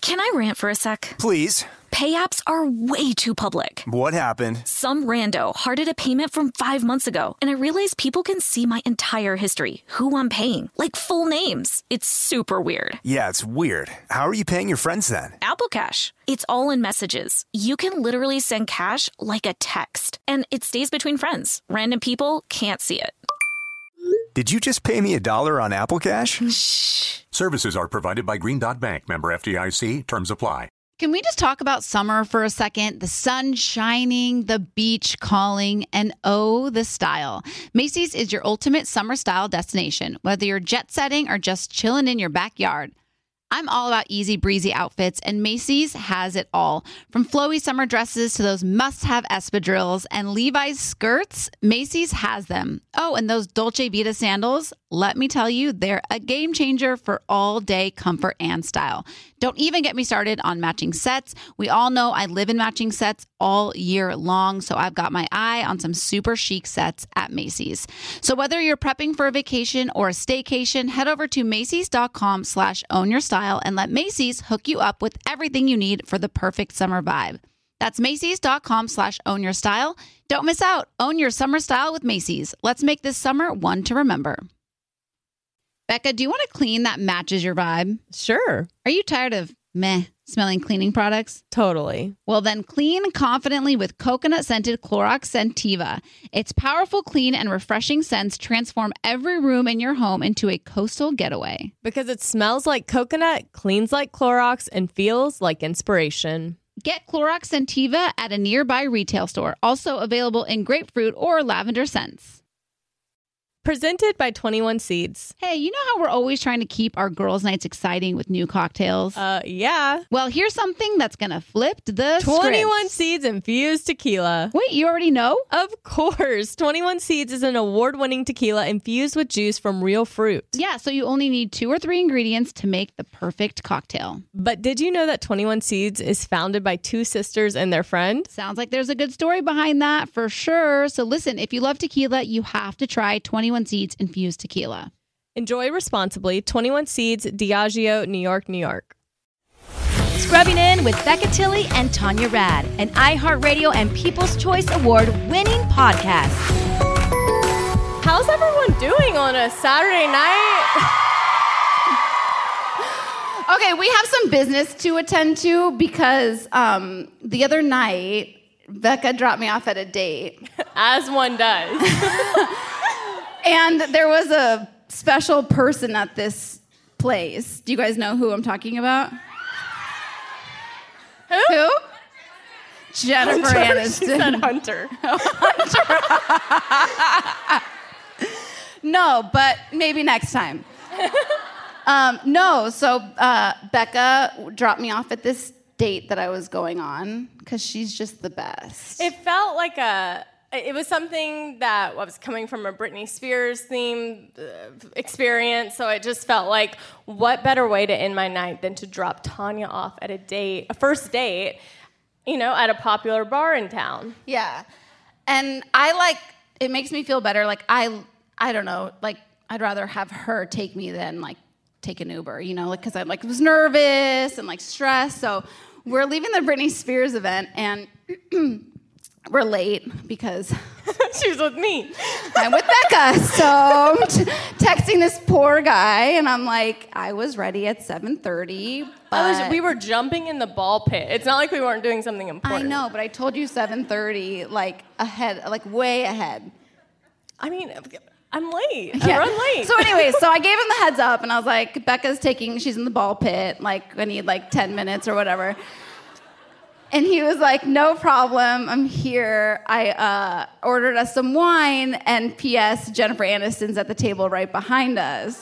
Can I rant for a sec? Please. Pay apps are way too public. What happened? Some rando hearted a payment from 5 months ago, and I realized people can see my entire history, who I'm paying, like full names. It's super weird. Yeah, it's weird. How are you paying your friends then? Apple Cash. It's all in messages. You can literally send cash like a text, and it stays between friends. Random people can't see it. Did you just pay me $1 on Apple Cash? Shh. Services are provided by Green Dot Bank. Member FDIC. Terms apply. Can we just talk about summer for a second? The sun shining, the beach calling, and oh, the style. Macy's is your ultimate summer style destination, whether you're jet setting or just chilling in your backyard. I'm all about easy breezy outfits, and Macy's has it all. From flowy summer dresses to those must-have espadrilles and Levi's skirts, Macy's has them. Oh, and those Dolce Vita sandals, let me tell you, they're a game changer for all-day comfort and style. Don't even get me started on matching sets. We all know I live in matching sets all year long, so I've got my eye on some super chic sets at Macy's. So whether you're prepping for a vacation or a staycation, head over to Macy's.com/ownyourstyle and let Macy's hook you up with everything you need for the perfect summer vibe. That's Macy's.com/ownyourstyle. Don't miss out. Own your summer style with Macy's. Let's make this summer one to remember. Becca, do you want to clean that matches your vibe? Sure. Are you tired of smelling cleaning products? Totally. Well, then clean confidently with coconut-scented Clorox Scentiva. Its powerful, clean, and refreshing scents transform every room in your home into a coastal getaway. Because it smells like coconut, cleans like Clorox, and feels like inspiration. Get Clorox Scentiva at a nearby retail store. Also available in grapefruit or lavender scents. Presented by 21 Seeds. Hey, you know how we're always trying to keep our girls' nights exciting with new cocktails? Yeah. Well, here's something that's going to flip the 21 script. Seeds infused tequila. Wait, you already know? Of course. 21 Seeds is an award-winning tequila infused with juice from real fruit. Yeah, so you only need 2 or 3 ingredients to make the perfect cocktail. But did you know that 21 Seeds is founded by 2 sisters and their friend? Sounds like there's a good story behind that for sure. So listen, if you love tequila, you have to try 21 Seeds infused tequila. Enjoy responsibly. 21 Seeds, Diageo, New York, New York. Scrubbing In with Becca Tilley and Tanya Rad, an iHeartRadio and People's Choice Award winning podcast. How's everyone doing on a Saturday night? Okay, we have some business to attend to because the other night, Becca dropped me off at a date. As one does. And there was a special person at this place. Do you guys know who I'm talking about? Who? Jennifer Aniston. She said Hunter. No, but maybe next time. So Becca dropped me off at this date that I was going on because she's just the best. It felt like it was something that was coming from a Britney Spears theme experience, so it just felt like, what better way to end my night than to drop Tanya off at a first date, at a popular bar in town. Yeah. And it makes me feel better. Like, I don't know, like, I'd rather have her take me than, like, take an Uber, because I, was nervous and, stressed. So we're leaving the Britney Spears event, and we're late because she was with me. I'm with Becca. So I'm texting this poor guy, and I'm like, I was ready at 7:30. We were jumping in the ball pit. It's not like we weren't doing something important. I know, but I told you 7:30, ahead, way ahead. I mean, I'm late. Yeah. I run late. So anyway, I gave him the heads up, and I was like, she's in the ball pit. I need 10 minutes or whatever. And he was like, no problem, I'm here. I ordered us some wine, and P.S. Jennifer Aniston's at the table right behind us.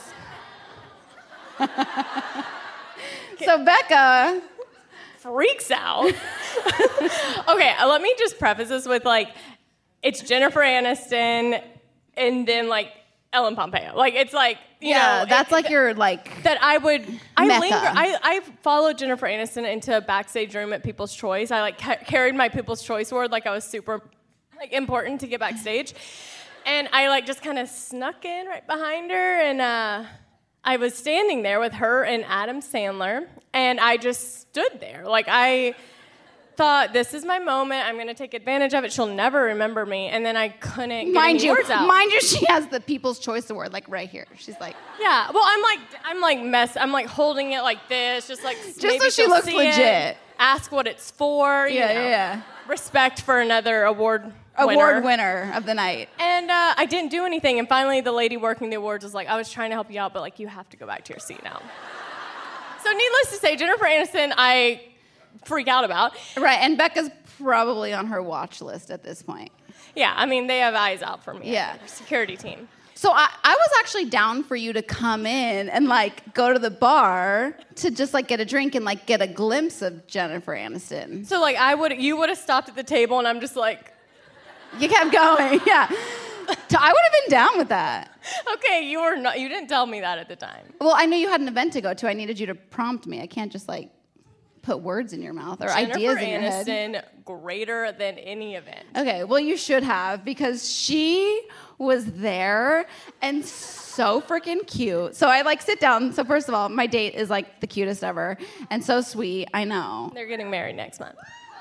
So Becca freaks out. Okay, let me just preface this with, it's Jennifer Aniston, and then, Ellen Pompeo. It's that's that I Mecca. linger. I followed Jennifer Aniston into a backstage room at People's Choice. I carried my People's Choice award like I was super important to get backstage. And I just kind of snuck in right behind her, and I was standing there with her and Adam Sandler, and I just stood there. Like, I thought, this is my moment. I'm going to take advantage of it. She'll never remember me. And then I couldn't get any words out. Mind you, she has the People's Choice Award, like, right here. She's like... Yeah, well, I'm like holding it like this, just maybe so she looks legit. It, ask what it's for. Yeah. Respect for another award winner of the night. And I didn't do anything. And finally, the lady working the awards was like, I was trying to help you out, but like, you have to go back to your seat now. So needless to say, Jennifer Aniston, I freak out about. Right, and Becca's probably on her watch list at this point. Yeah, I mean, they have eyes out for me. Yeah. Their security team. So I was actually down for you to come in and like go to the bar to just like get a drink and like get a glimpse of Jennifer Aniston. So like you would have stopped at the table and I'm just like... You kept going, yeah. I would have been down with that. Okay, you didn't tell me that at the time. Well, I knew you had an event to go to. I needed you to prompt me. I can't just like put words in your mouth or ideas in your head. Jennifer Aniston, greater than any event. Okay, well, you should have, because she was there and so freaking cute. So I like sit down. So first of all, my date is like the cutest ever and so sweet. I know. They're getting married next month.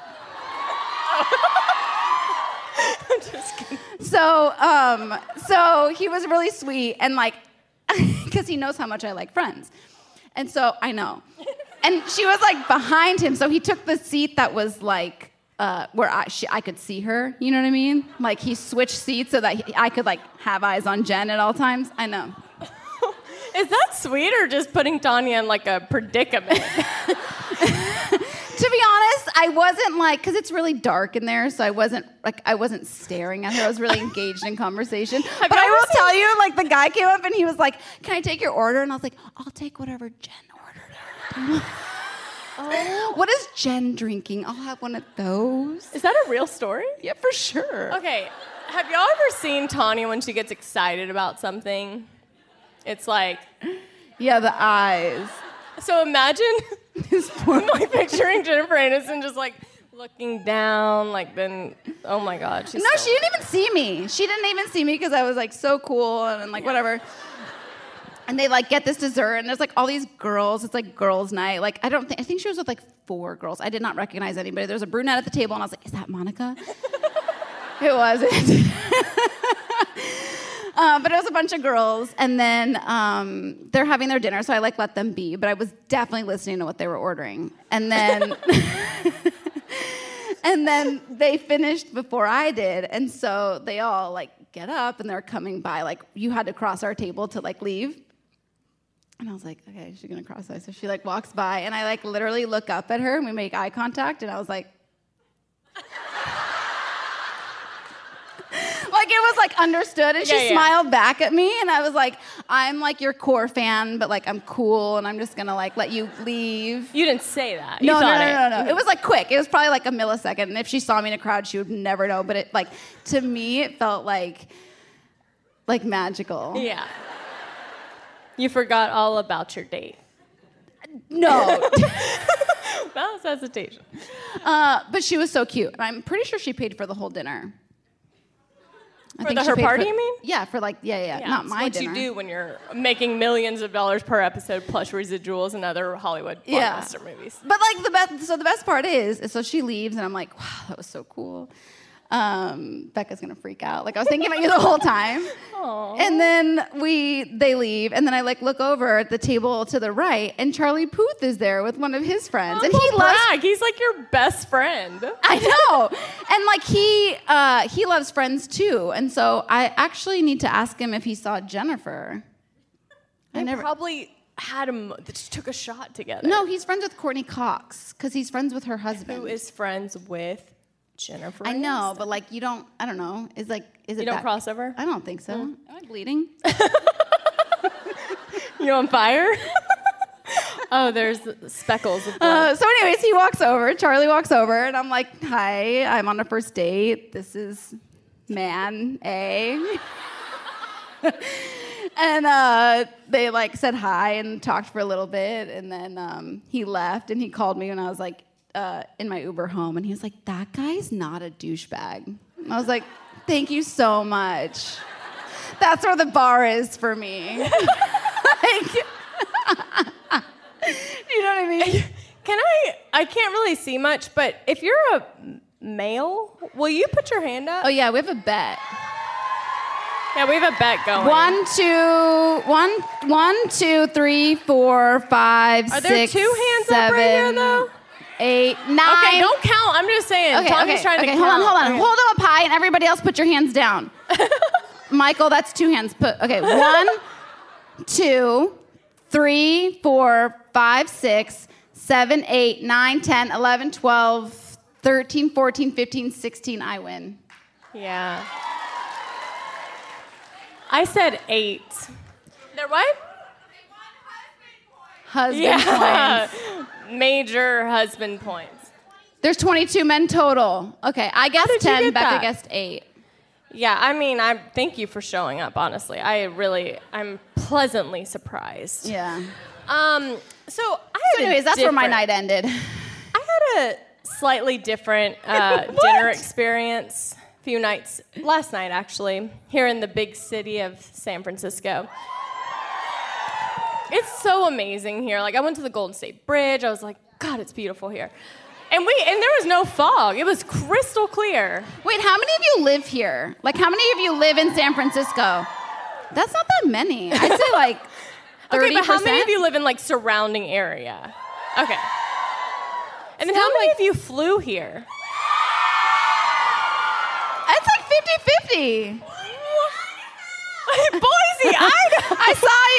I'm just kidding. So he was really sweet and like, because he knows how much I like Friends. And so I know. And she was like behind him, so he took the seat that was like where I could see her. You know what I mean? Like he switched seats so that I could like have eyes on Jen at all times. I know. Is that sweet or just putting Tanya in like a predicament? To be honest, I wasn't like, because it's really dark in there, so I wasn't staring at her. I was really engaged in conversation. But I will tell you, like the guy came up and he was like, "Can I take your order?" And I was like, "I'll take whatever Jen ordered." Oh. What is Jen drinking? I'll have one of those. Is that a real story? Yeah, for sure. Okay, have y'all ever seen Tanya when she gets excited about something? It's like... Yeah, the eyes. So imagine like picturing Jennifer Aniston just like looking down, like then, oh my God. She didn't even see me. She didn't even see me because I was like so cool and like whatever. And they like get this dessert and there's like all these girls. It's like girls' night. Like I think she was with like 4 girls. I did not recognize anybody. There was a brunette at the table and I was like, is that Monica? It wasn't. But it was a bunch of girls, and then they're having their dinner, so I like let them be. But I was definitely listening to what they were ordering, and then and then they finished before I did, and so they all like get up and they're coming by. Like you had to cross our table to like leave, and I was like, okay, she's gonna cross us. So she like walks by, and I like literally look up at her, and we make eye contact, and I was like. Like it was like understood, and she smiled back at me, and I was like, I'm like your core fan, but like I'm cool, and I'm just gonna like let you leave. You didn't say that. No. It was like quick. It was probably like a millisecond, and if she saw me in a crowd, she would never know. But it like to me, it felt like magical. Yeah. You forgot all about your date. No. That was hesitation. But she was so cute, and I'm pretty sure she paid for the whole dinner. For her party, you mean? Yeah, for like, yeah. Not my dinner. What you do when you're making millions of dollars per episode plus residuals and other Hollywood blockbuster movies. But like the best part is so she leaves and I'm like, wow, that was so cool. Becca's gonna freak out. Like I was thinking about you the whole time. Aww. And then they leave, and then I like look over at the table to the right, and Charlie Puth is there with one of his friends, and he's like your best friend. I know, and like he loves Friends too, and so I actually need to ask him if he saw Jennifer. Probably had him. Just took a shot together. No, he's friends with Courtney Cox because he's friends with her husband. Who is friends with Jennifer? I know, but like I don't know. Is it you don't cross over? I don't think so. Am I bleeding? You on fire? Oh, there's speckles of blood. So anyways, he walks over. Charlie walks over, and I'm like, hi, I'm on a first date. This is man A. And they like said hi and talked for a little bit, and then he left, and he called me when I was like, in my Uber home, and he was like, that guy's not a douchebag. And I was like, thank you so much. That's where the bar is for me. You know what I mean? I can't really see much, but if you're a male, will you put your hand up? Oh, yeah, we have a bet. Yeah, we have a bet going. 1, 2, 3, 4, 5, Are there 2 hands up right here, though? 8, 9. Okay, don't count. I'm just saying. Tanya's trying to count. Hold on. Okay. Hold them up high, and everybody else put your hands down. Michael, that's 2 hands. Okay, 1, 2, 3, 4, 5, 6, 7, 8, 9, 10, 11, 12, 13, 14, 15, 16. I win. Yeah. I said 8. They're what? Husband points. Major husband points. There's 22 men total. Okay, I guessed did you 10, get Becca that? guessed 8. Yeah, I mean, I thank you for showing up, honestly. I'm pleasantly surprised. Yeah. So Anyways, that's where my night ended. I had a slightly different dinner experience last night actually, here in the big city of San Francisco. It's so amazing here. Like, I went to the Golden State Bridge. I was like, God, it's beautiful here. And there was no fog. It was crystal clear. Wait, how many of you live here? Like, how many of you live in San Francisco? That's not that many. I'd say like 30%. Okay, but how many of you live in like surrounding area? Okay. And then how many of you flew here? It's like 50-50. Boise, I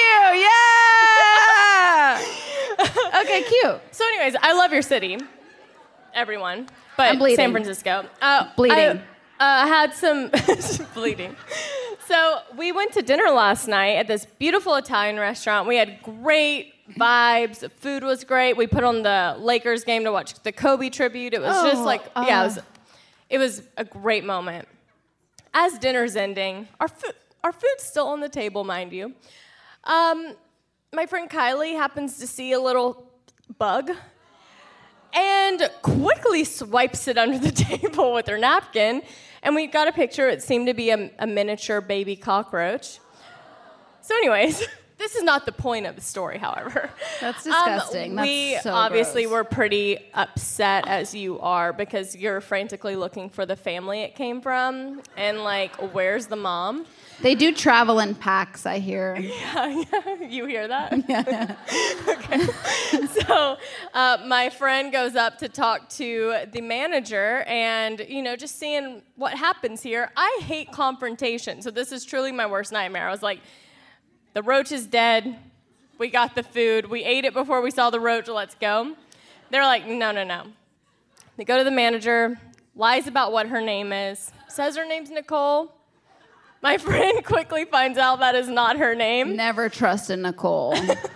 saw you. Yeah. Okay, cute. So anyways, I love your city, everyone. But I'm bleeding. San Francisco. Bleeding. I had some bleeding. So we went to dinner last night at this beautiful Italian restaurant. We had great vibes. The food was great. We put on the Lakers game to watch the Kobe tribute. It was just like, it was a great moment. As dinner's ending, our food's still on the table, mind you. My friend Kylie happens to see a little bug and quickly swipes it under the table with her napkin. And we got a picture. It seemed to be a miniature baby cockroach. So anyways, this is not the point of the story, however. That's disgusting. We That's so obviously gross. were pretty upset, as you are, because you're frantically looking for the family it came from. And like, where's the mom? They do travel in packs, I hear. Yeah. You hear that? Yeah. Okay. So my friend goes up to talk to the manager and, just seeing what happens here. I hate confrontation, so this is truly my worst nightmare. I was like, the roach is dead. We got the food. We ate it before we saw the roach. Let's go. They're like, no. They go to the manager, lies about what her name is, says her name's Nicole. My friend quickly finds out that is not her name. Never trusted Nicole.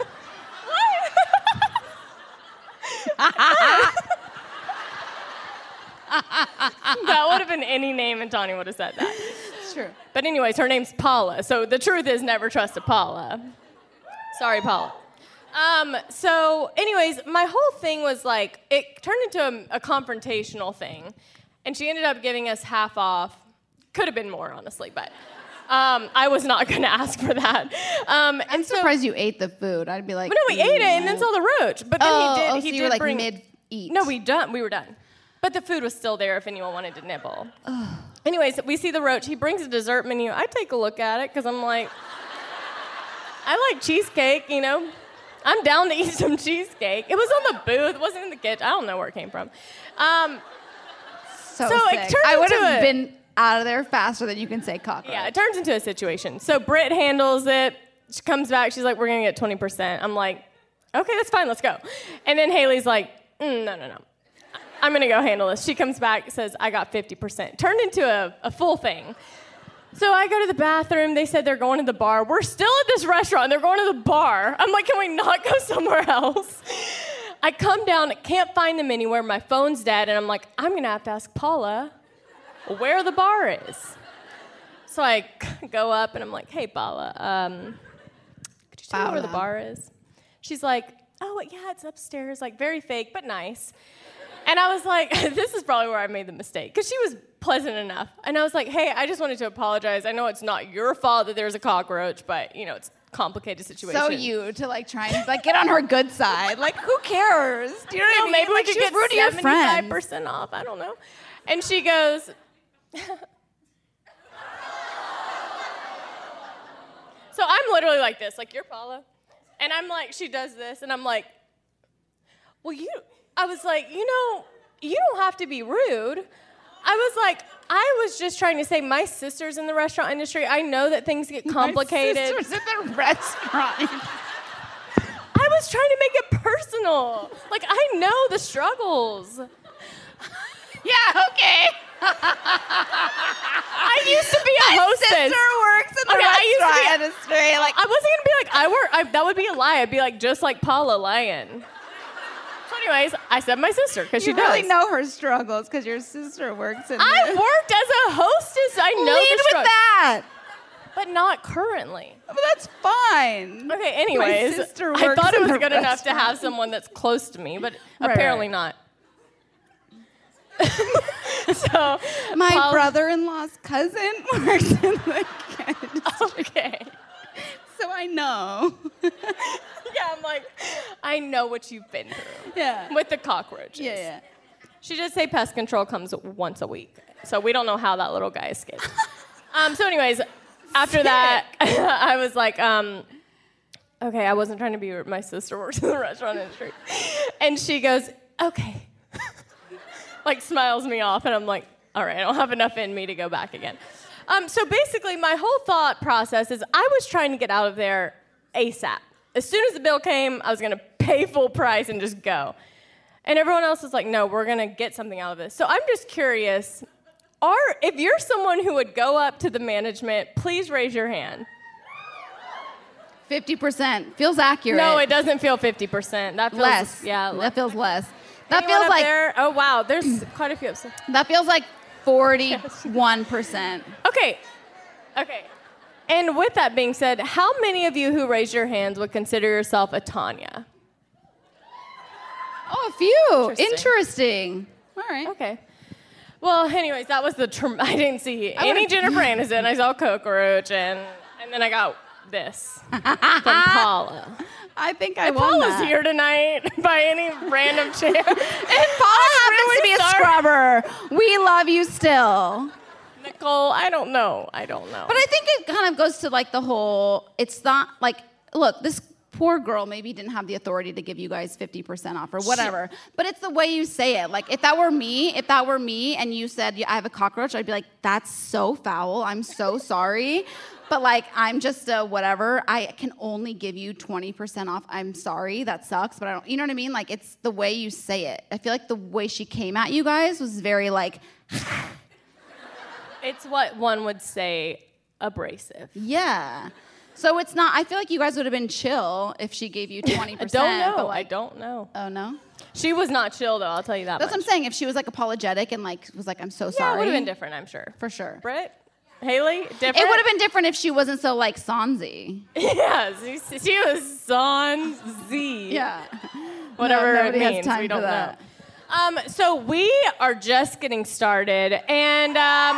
That would have been any name, and Tanya would have said that. It's true. But anyways, her name's Paula. So the truth is, never trusted Paula. Sorry, Paula. So anyways, my whole thing was like, it turned into a confrontational thing. And she ended up giving us half off. Could have been more, honestly, but I was not going to ask for that. I'm surprised you ate the food. I'd be like, but no, we ate it and then saw the roach. But then he so did you were like bring mid-eat. No, we were done. But the food was still there if anyone wanted to nibble. Anyways, we see the roach. He brings a dessert menu. I take a look at it because I'm like, I like cheesecake, I'm down to eat some cheesecake. It was on the booth. It wasn't in the kitchen. I don't know where it came from. So it sick. turned I would into have been out of there faster than you can say cockroach. Yeah, it turns into a situation. So Britt handles it. She comes back. She's like, we're going to get 20%. I'm like, okay, that's fine. Let's go. And then Haley's like, no. I'm going to go handle this. She comes back, says, I got 50%. Turned into a full thing. So I go to the bathroom. They said they're going to the bar. We're still at this restaurant. They're going to the bar. I'm like, can we not go somewhere else? I come down, can't find them anywhere. My phone's dead. And I'm like, I'm going to have to ask Paula where the bar is. So I go up and I'm like, hey, Paula, could you tell me where the bar is? She's like, oh, yeah, it's upstairs. Like, very fake, but nice. And I was like, this is probably where I made the mistake, because she was pleasant enough. And I was like, hey, I just wanted to apologize. I know it's not your fault that there's a cockroach, but, complicated situation. So you to like try and like get on her good side. Like who cares? Do you know what I mean? Maybe we like, could she was get rude to your friends. 75% off. I don't know. And she goes, so I'm literally like this, like, you're Paula. And I'm like, she does this, and I'm like, well, I was like, you know, you don't have to be rude. I was like, I was just trying to say my sister's in the restaurant industry. I know that things get complicated. My sister's in the restaurant. I was trying to make it personal. Like, I know the struggles. Yeah, okay. I used to be a hostess. My sister works in the restaurant industry. Like, I wasn't gonna be like, that would be a lie. I'd be like, just like Paula lying. So anyways, I said my sister, because she does. You really know her struggles, because your sister works in I worked as a hostess. I know Lead the with struggles. that. But not currently. But that's fine. Okay, anyways. My sister I works thought it in was the good enough to restaurant. have someone that's close to me, but Right, apparently right. not. So My Paula- brother-in-law's cousin works in the industry. Okay. So I know. Yeah, I'm like, I know what you've been through. Yeah. With the cockroaches. Yeah. She did say pest control comes once a week, so we don't know how that little guy escaped. So anyways, after that, I was like, okay, I wasn't trying to be rude. My sister works in the restaurant industry. And she goes, okay. Like smiles me off, and I'm like, all right, I don't have enough in me to go back again. So basically, my whole thought process is I was trying to get out of there ASAP. As soon as the bill came, I was gonna pay full price and just go. And everyone else is like, no, we're gonna get something out of this. So I'm just curious, if you're someone who would go up to the management, please raise your hand. 50% feels accurate. No, it doesn't feel 50%. That feels less. Yeah, that feels less. That Anyone feels up like there? Oh wow, there's quite a few upstairs. that feels like 41%. Okay. And with that being said, how many of you who raised your hands would consider yourself a Tanya? Oh, a few. Interesting. All right. Okay. Well, anyways, that was I didn't see any Jennifer Aniston. I saw Cockroach, and then I got this from Paula. I think I And won Paula's that. here tonight by any random chance. And Paula happens to be a scrubber. We love you still. Nicole, I don't know. But I think it kind of goes to like the whole, it's not like, look, this poor girl maybe didn't have the authority to give you guys 50% off or whatever. But it's the way you say it. Like if that were me and you said, I have a cockroach, I'd be like, that's so foul. I'm so sorry. But like, I'm just whatever. I can only give you 20% off. I'm sorry, that sucks, but I don't, you know what I mean? Like it's the way you say it. I feel like the way she came at you guys was very like, It's what one would say abrasive. yeah. So it's not, I feel like you guys would have been chill if she gave you 20%. I don't know. But like, I don't know. Oh, no? She was not chill, though, I'll tell you that That's much. what I'm saying. If she was like apologetic and like was like, I'm so Yeah, sorry. it would have been different, I'm sure. For sure. Britt? Haley? Different? It would have been different if she wasn't so like Sonzy. Yeah, she was on Z. Yeah. Whatever No, it nobody has means. time We for don't that. know. So we are just getting started, and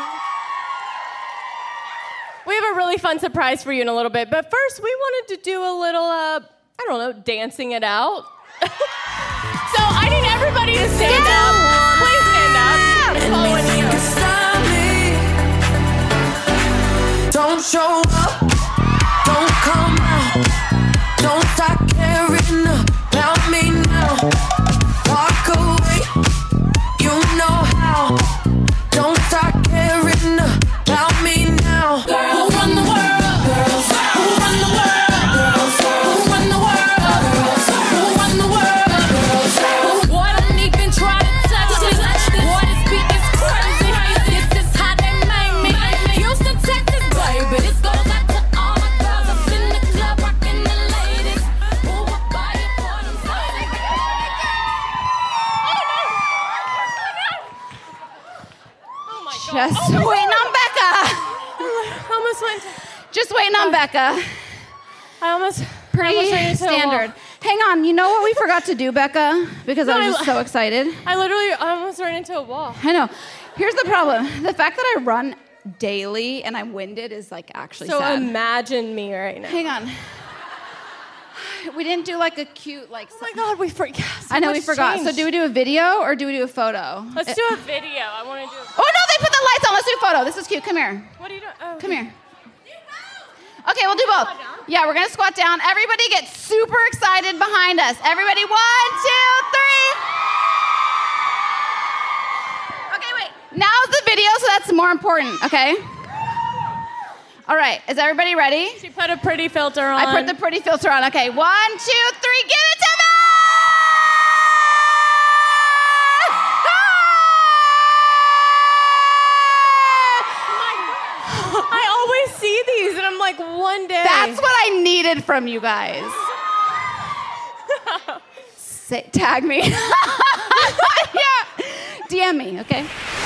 we have a really fun surprise for you in a little bit. But first, we wanted to do a little, I don't know, dancing it out. So I need everybody to stand up. Please stand up. Following you. Don't show up, don't come out, don't start caring about me now. Walk away, you know how. Don't start caring about me now. Who run the world? Girls. Who run the world? Girls. Who run the world? Girls. Who run the world? Girls. Boy, don't even try to touch this. Boy, this beat is crazy. This is how they make me. Houston, Texas, baby. This goes out to all my girls up in the club, rocking the ladies. Who will buy it for themselves? Oh my God. Just waiting on Becca. Almost went. Just waiting on Becca. I almost Pretty ran into a wall. standard. Hang on, you know what we forgot to do, Becca? Because I was just so excited. I almost ran into a wall. I know. Here's the problem. The fact that I run daily and I'm winded is like actually So sad. imagine me right now. Hang on. We didn't do like a cute like. Oh my God, we forgot. I know we forgot. So do we do a video or do we do a photo? Let's do a video. I want to do. Oh no, they put the lights on. Let's do a photo. This is cute. Come here. What are you doing? Oh. Come here. Okay, we'll do both. Yeah, we're gonna squat down. Everybody get super excited behind us. Everybody, 1, 2, 3. Okay, wait. Now's the video, so that's more important, okay? All right, is everybody ready? She put a pretty filter on. I put the pretty filter on. Okay, 1, 2, 3, give it to me! I always see these, and I'm like, one day. That's what I needed from you guys. Tag me. Yeah. DM me, okay?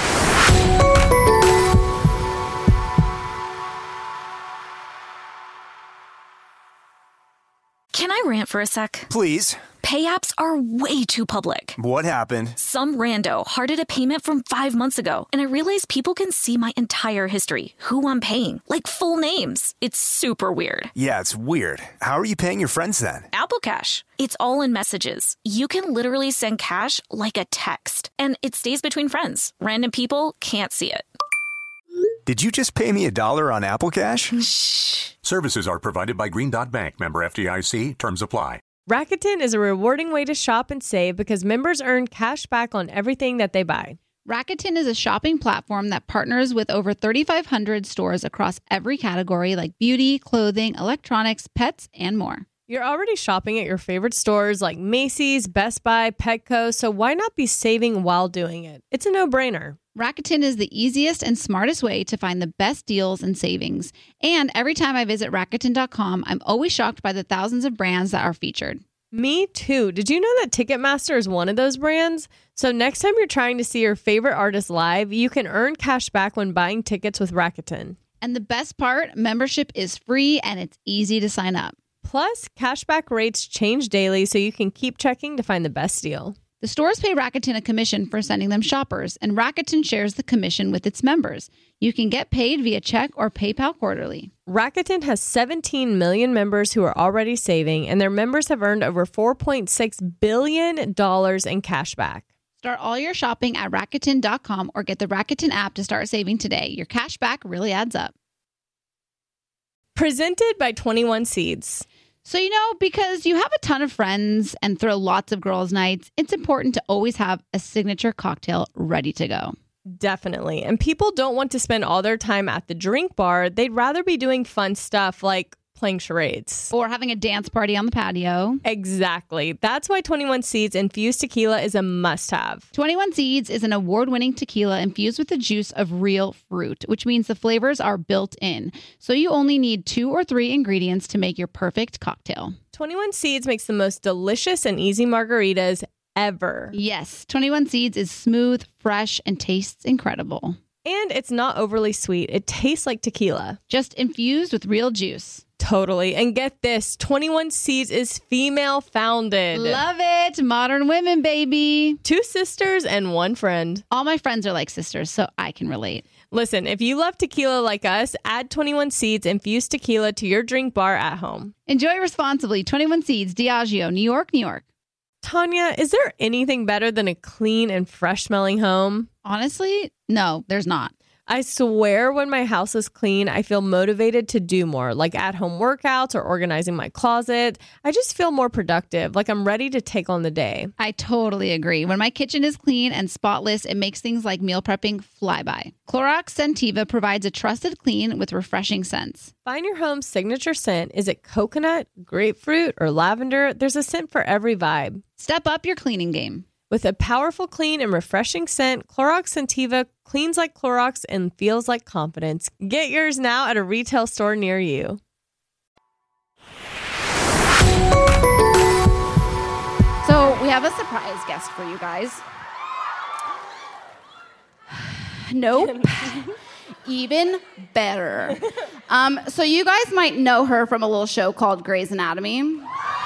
Can I rant for a sec? Please. Pay apps are way too public. What happened? Some rando hearted a payment from 5 months ago, and I realized people can see my entire history, who I'm paying, like full names. It's super weird. Yeah, it's weird. How are you paying your friends then? Apple Cash. It's all in messages. You can literally send cash like a text, and it stays between friends. Random people can't see it. Did you just pay me $1 on Apple Cash? Shh. Services are provided by Green Dot Bank. Member FDIC. Terms apply. Rakuten is a rewarding way to shop and save because members earn cash back on everything that they buy. Rakuten is a shopping platform that partners with over 3,500 stores across every category like beauty, clothing, electronics, pets, and more. You're already shopping at your favorite stores like Macy's, Best Buy, Petco, so why not be saving while doing it? It's a no-brainer. Rakuten is the easiest and smartest way to find the best deals and savings. And every time I visit Rakuten.com, I'm always shocked by the thousands of brands that are featured. Me too. Did you know that Ticketmaster is one of those brands? So next time you're trying to see your favorite artist live, you can earn cash back when buying tickets with Rakuten. And the best part, membership is free and it's easy to sign up. Plus, cashback rates change daily, so you can keep checking to find the best deal. The stores pay Rakuten a commission for sending them shoppers, and Rakuten shares the commission with its members. You can get paid via check or PayPal quarterly. Rakuten has 17 million members who are already saving, and their members have earned over $4.6 billion in cash back. Start all your shopping at Rakuten.com or get the Rakuten app to start saving today. Your cash back really adds up. Presented by 21 Seeds. So, because you have a ton of friends and throw lots of girls' nights, it's important to always have a signature cocktail ready to go. Definitely. And people don't want to spend all their time at the drink bar. They'd rather be doing fun stuff like playing charades. Or having a dance party on the patio. Exactly. That's why 21 Seeds infused tequila is a must-have. 21 Seeds is an award-winning tequila infused with the juice of real fruit, which means the flavors are built in. So you only need 2 or 3 ingredients to make your perfect cocktail. 21 Seeds makes the most delicious and easy margaritas ever. Yes, 21 Seeds is smooth, fresh, and tastes incredible. And it's not overly sweet. It tastes like tequila. Just infused with real juice. Totally. And get this, 21 Seeds is female founded. Love it. Modern women, baby. 2 sisters and 1 friend. All my friends are like sisters, so I can relate. Listen, if you love tequila like us, add 21 Seeds infused tequila to your drink bar at home. Enjoy responsibly. 21 Seeds, Diageo, New York, New York. Tanya, is there anything better than a clean and fresh smelling home? Honestly, no, there's not. I swear when my house is clean, I feel motivated to do more, like at-home workouts or organizing my closet. I just feel more productive, like I'm ready to take on the day. I totally agree. When my kitchen is clean and spotless, it makes things like meal prepping fly by. Clorox Scentiva provides a trusted clean with refreshing scents. Find your home's signature scent. Is it coconut, grapefruit, or lavender? There's a scent for every vibe. Step up your cleaning game. With a powerful, clean, and refreshing scent, Clorox Scentiva cleans like Clorox and feels like confidence. Get yours now at a retail store near you. So we have a surprise guest for you guys. Nope. Even better. So you guys might know her from a little show called Grey's Anatomy.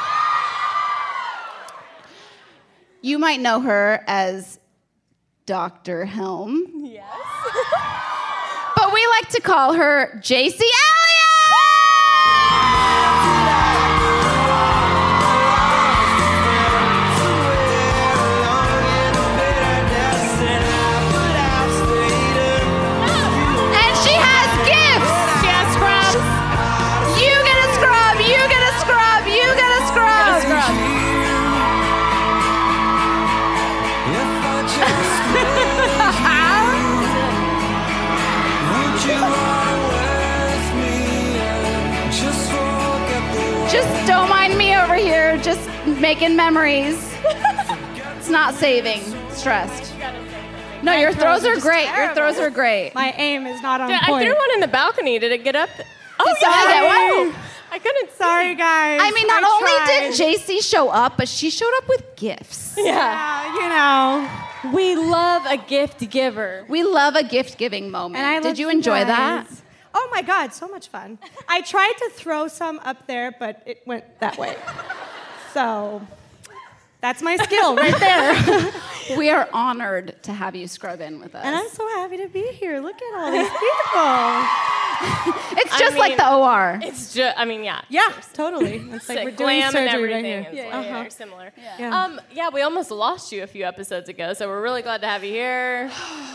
You might know her as Dr. Helm. Yes. But we like to call her JC Elliott! making memories. It's not saving. Stressed. No, your throws are great. Your throws are great. My aim is not on I point. threw one in the balcony. Did it get up? Did someone get one? I couldn't. Sorry, guys. I mean, not only did JC show up, but she showed up with gifts. We love a gift giver. We love a gift-giving moment. And I Did love you enjoy guys. that? Oh my God, so much fun. I tried to throw some up there, but it went that way. So that's my skill right there. We are honored to have you scrub in with us. And I'm so happy to be here. Look at all these people. It's just like the OR. It's just, yeah. Yeah, totally. It's like we're doing Glam and surgery right everything here. is very similar. Yeah. We almost lost you a few episodes ago, so we're really glad to have you here.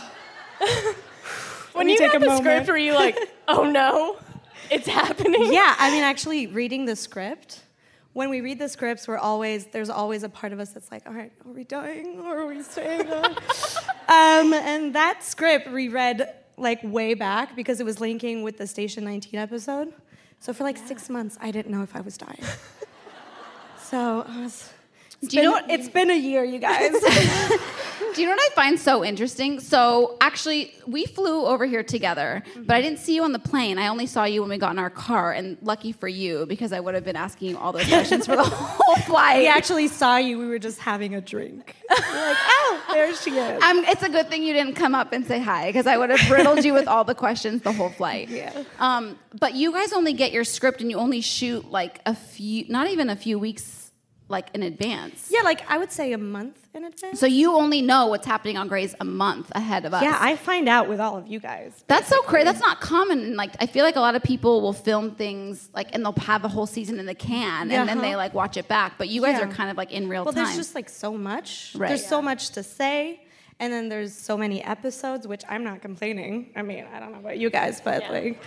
When me you take got a the moment. script, were you like, oh no, it's happening? Yeah, actually reading the script, when we read the scripts, there's always a part of us that's like, all right, are we dying or are we staying on? And that script we read like way back because it was linking with the Station 19 episode. So for like 6 months, I didn't know if I was dying. So it's been a year, you guys. Do you know what I find so interesting? So actually, we flew over here together, but I didn't see you on the plane. I only saw you when we got in our car, and lucky for you, because I would have been asking you all those questions for the whole flight. We actually saw you. We were just having a drink. We're like, oh, there she is. It's a good thing you didn't come up and say hi, because I would have riddled you with all the questions the whole flight. Yeah. But you guys only get your script, and you only shoot like not even a few weeks like in advance. Yeah, like I would say a month in advance. So you only know what's happening on Grey's a month ahead of us. Yeah, I find out with all of you guys. That's so crazy. That's not common. And like, I feel like a lot of people will film things like, and they'll have a whole season in the can, and then they like watch it back. But you guys are kind of like in real time. Well, there's just like so much. Right. There's so much to say, and then there's so many episodes, which I'm not complaining. I mean, I don't know about you guys, but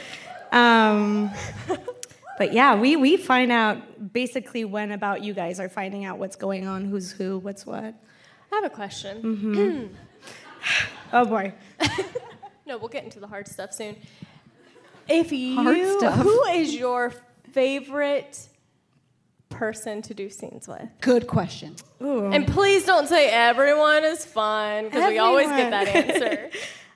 But yeah, we find out basically when about you guys are finding out what's going on, who's who, what's what. I have a question. Oh boy. No, we'll get into the hard stuff soon. If Hard stuff. Who is your favorite person to do scenes with? Good question. Ooh. And please don't say everyone is fun, because we always get that answer.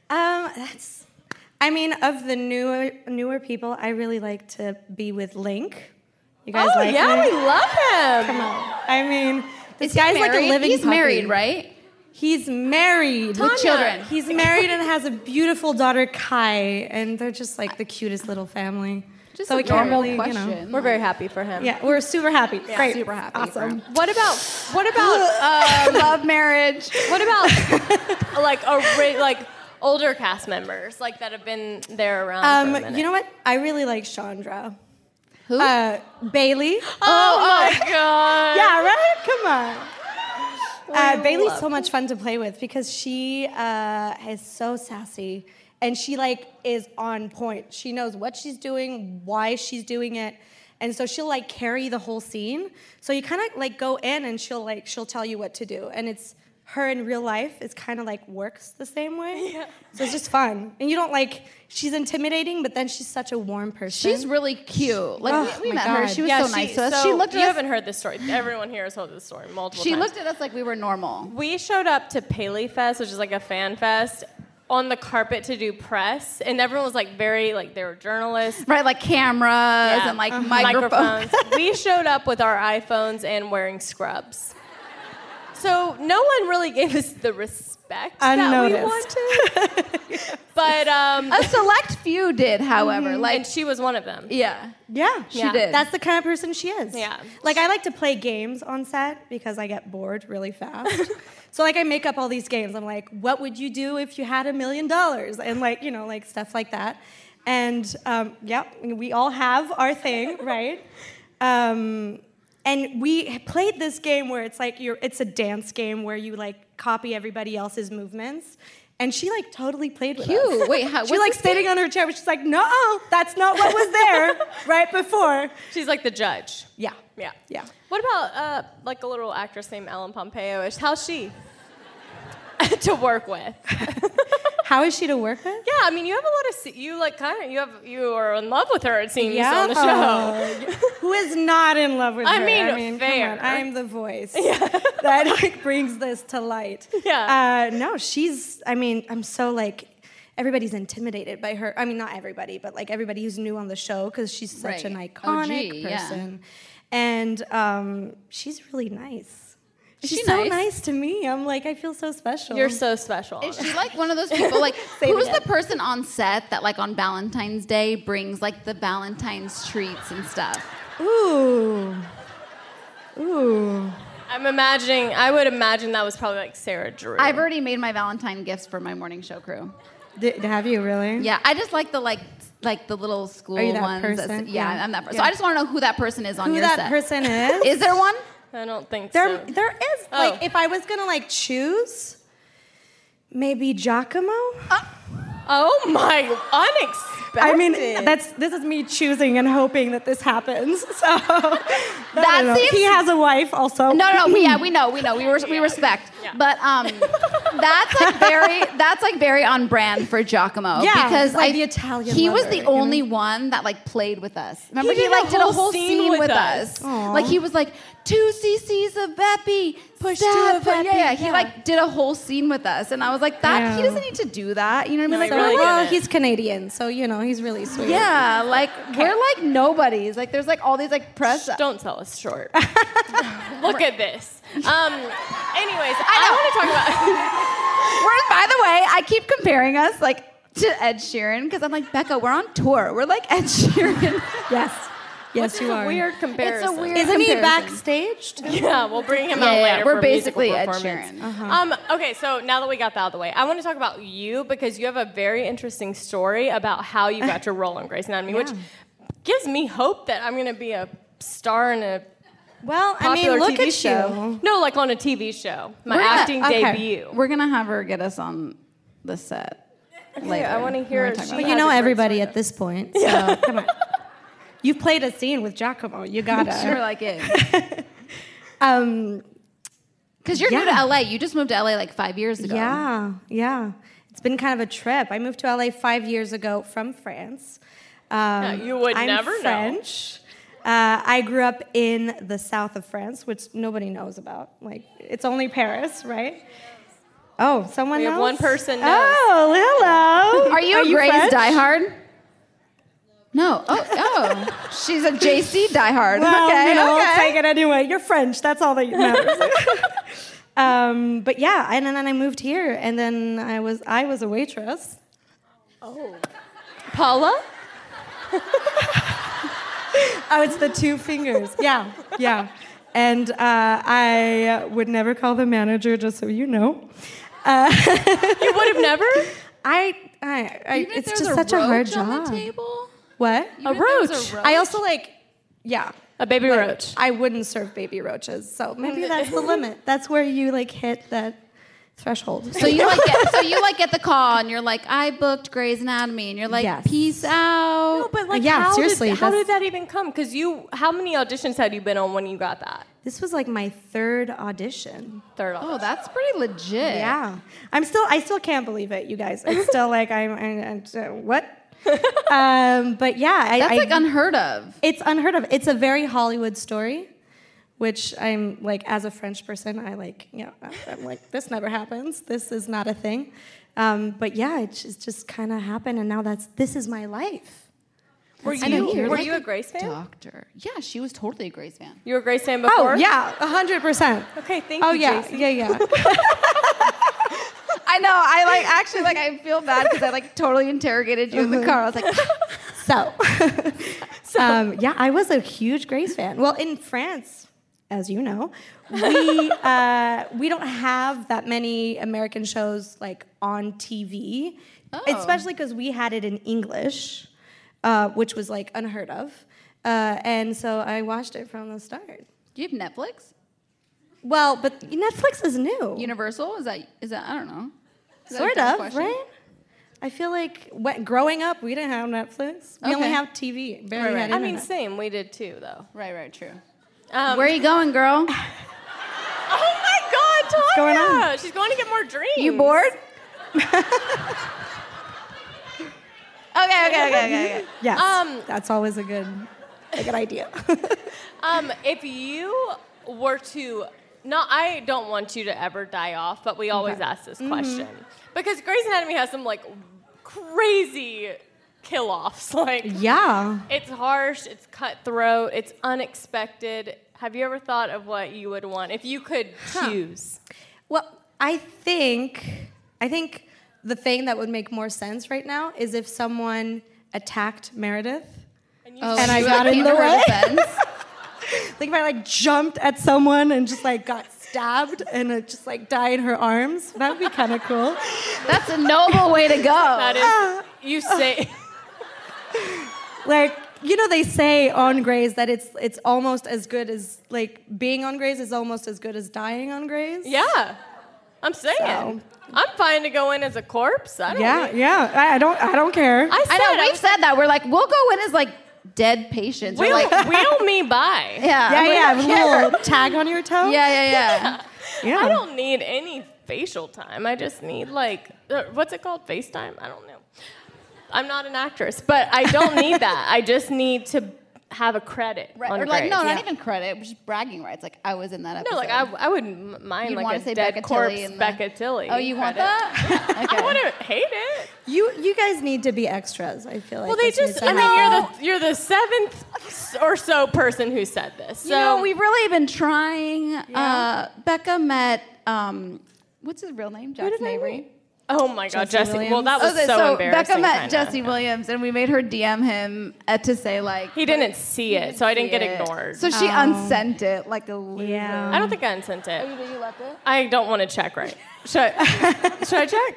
Of the newer people, I really like to be with Link. You guys Oh like yeah, Link? we love him. Come on. This Is he guy's like a married? living He's puppy. married, right? He's married. With children. He's married and has a beautiful daughter, Kai, and they're just like the cutest little family. Just So a we can't normal really, question. We're very happy for him. Yeah, we're super happy. Great. super happy for Awesome. him. What about Love marriage. what about like older cast members like that have been there around for a minute? You know what? I really like Chandra. Who? Bailey. Oh my god. Yeah, right? Come on. Bailey's love so much fun to play with because she is so sassy and she like is on point. She knows what she's doing, why she's doing it, and so she'll like carry the whole scene. So you kind of like go in and she'll tell you what to do, and it's her in real life. It's kind of like works the same way. Yeah. So it's just fun, and you don't like. She's intimidating, but then she's such a warm person. She's really cute. Like Oh, we my met her. God. She was so nice to us. She looked You at us. haven't heard this story. Everyone here has told this story multiple She times. looked at us like we were normal. We showed up to Paley Fest, which is like a fan fest, on the carpet to do press, and everyone was like very like they were journalists. Right, like cameras and like microphones. We showed up with our iPhones and wearing scrubs. So no one really gave us the respect Unnoticed. that we wanted. But A select few did, however. Like and she was one of them. yeah. Yeah, She did. That's the kind of person she is. Yeah. Like I like to play games on set because I get bored really fast. So like I make up all these games. I'm like, what would you do if you had $1 million? And like, you know, like stuff like that. And we all have our thing, right? And we played this game where it's like it's a dance game where you like copy everybody else's movements. And she like totally played with us. Cute. Wait, how? She like sitting on her chair, but she's like, no, that's not what was there right before. She's like the judge. Yeah. Yeah. Yeah. What about like a little actress named Ellen Pompeo-ish? How's she to work with? How is she to work with? Yeah, I mean, you have a lot of you are in love with her. It seems on the show. Who is not in love with her? I mean, fair. Come on, I'm the voice that like brings this to light. Yeah. No, she's. I mean, I'm so like. Everybody's intimidated by her. I mean, not everybody, but like everybody who's new on the show because she's such an iconic person, and she's really nice. She's so nice to me. I'm like, I feel so special. You're so special. Is she like one of those people, like, who's the person on set that, like, on Valentine's Day brings, like, the Valentine's treats and stuff? Ooh. I would imagine that was probably, like, Sarah Drew. I've already made my Valentine gifts for my morning show crew. Have you really? Yeah, I just like the, like the little school Are you that ones. person? Yeah, I'm that person. So I just want to know who that person is on your set. Who that person is? Is there one? I don't think There so. is. Like, if I was gonna like choose, maybe Giacomo. Oh my, unexpected. I mean, this is me choosing and hoping that this happens. So that seems. He has a wife also. No. We know. We respect. Yeah. But that's like very on brand for Giacomo. Yeah, because like the Italian he was lover, the only one that like played with us. Remember, He he did like a did a whole whole scene scene with with us. us. Like he was like 2 cc's of Beppy. Push step, to a Beppy, yeah. He yeah. like did a whole scene with us, and I was like, that he doesn't need to do that. You know what I mean? No, Like, he really we're like, didn't. He's Canadian, so you know he's really sweet. yeah, like we're like nobodies. Like there's like all these like press. Don't sell us short. Look at this. Anyways, I want to talk about. By the way, I keep comparing us like to Ed Sheeran because I'm like, Becca, we're on tour. We're like Ed Sheeran. Yes, you are. Weird comparison. It's a weird Isn't he comparison. backstaged? Yeah, we'll bring him out Yeah, later. we're for basically musical Ed performance. Sheeran. Okay, so now that we got that out of the way, I want to talk about you because you have a very interesting story about how you got your role in Grey's Anatomy, which gives me hope that I'm going to be a star in a Well, I popular mean, look TV at show. you. No, like on a TV show. My We're gonna- acting okay. debut. We're gonna have her get us on the set. Later. I want to hear. We're gonna talk she about But has you a know great everybody story. at this point, so come on. You've played a scene with Giacomo. You gotta. Sure, like it. Because you're new to LA. You just moved to LA like 5 years ago. Yeah. It's been kind of a trip. I moved to LA 5 years ago from France. You would I'm never know. French. I grew up in the south of France, which nobody knows about. Like, it's only Paris, right? Oh, someone We knows? have one person knows. Oh, hello. Are you a Grey's French? diehard? No. Oh. She's a JC diehard. Well, okay. you know, okay. I'll take it anyway. You're French. That's all that matters. But yeah, and then I moved here, and then I was a waitress. Oh, Paula. Oh, it's the 2 fingers. Yeah. And I would never call the manager, just so you know. You would have never. Even if it's there's just such a hard roach on job. the table? What? Even if there was a roach? I also yeah. A baby Like, roach. I wouldn't serve baby roaches, so maybe that's the limit. That's where you like hit that threshold. So you get the call and you're like, I booked Grey's Anatomy, and you're like, Yes. peace out. No, but like, Yeah, how seriously, How that's- did that even come? Because how many auditions had you been on when you got that? This was like my 3rd audition. Third Oh, audition. that's pretty legit. Yeah, I still can't believe it, you guys. It's still like I'm what? But yeah, That's like unheard of. It's unheard of. It's a very Hollywood story, which I'm like, as a French person, I'm like, this never happens. This is not a thing. But yeah, it just kind of happened, and now this is my life. Were I know, you you're a Grace fan? Doctor. Yeah, she was totally a Grey's fan. You were a Grace fan before? Oh yeah, 100%. Okay, thank Oh you, yeah, Jason. yeah. I know. I feel bad because I like totally interrogated you in the car. I was like, So, yeah, I was a huge Grace fan. Well, in France, as you know, we don't have that many American shows like on TV, especially because we had it in English, which was like unheard of. And so I watched it from the start. do you have Netflix? Well, but Netflix is new. Universal? Is that I don't know. Is that a Sort dumb of, question? right? I feel like growing up, we didn't have Netflix. We only Okay. have TV. Barely had I mean, internet. same. We did too, though. Right, true. Where Where are you going, girl? Oh my God, Tanya! going on? She's going to get more drinks. You bored? Okay. Yes. That's always a good idea. If you were to, I don't want you to ever die off, but we always ask this question because Grey's Anatomy has some like crazy kill-offs. Like, Yeah. it's harsh, it's cutthroat, it's unexpected. Have you ever thought of what you would want if you could choose? Well, I think the thing that would make more sense right now is if someone attacked Meredith and I got in the way. Like if I like jumped at someone and just like got stabbed and it just like died in her arms. That would be kind of cool. That's a noble way to go. That is, you say. Like, you know, they say on Grey's that it's almost as good as, like, being on Grey's is almost as good as dying on Grey's. Yeah, I'm saying. So. I'm fine to go in as a corpse. I don't I don't care. I know, we've said that. We're like, we'll go in as like dead patients. Wheel, Like, wheel me by. Yeah, with a little tag on your toe. Yeah. Yeah. I don't need any facial time. I just need like, what's it called? FaceTime? I don't know. I'm not an actress, but I don't need that. I just need to have a credit. Right. On Or like, Grey's. no, not even credit, just bragging rights. Like, I was in that episode. No, like I wouldn't mind You'd like wanna a say dead Becca corpse Tilly in the- Becca Tilly. Oh, you want credit. that? Okay. I wouldn't hate it. You guys need to be extras, I feel like. Well, they this needs just, to I mean, happen. you're the seventh or so person who said this. So You know, we've really been trying. Becca met, what's his real name? Jackson Avery. oh my God, Jesse Jesse. Well, that Williams. was so embarrassing. Becca met kinda. Jesse Williams, and we made her DM him to say like He didn't see it, so I didn't get ignored. So she unsent it like a loser. Yeah. I don't think I unsent it. You left it? I don't want to check right. Should I check?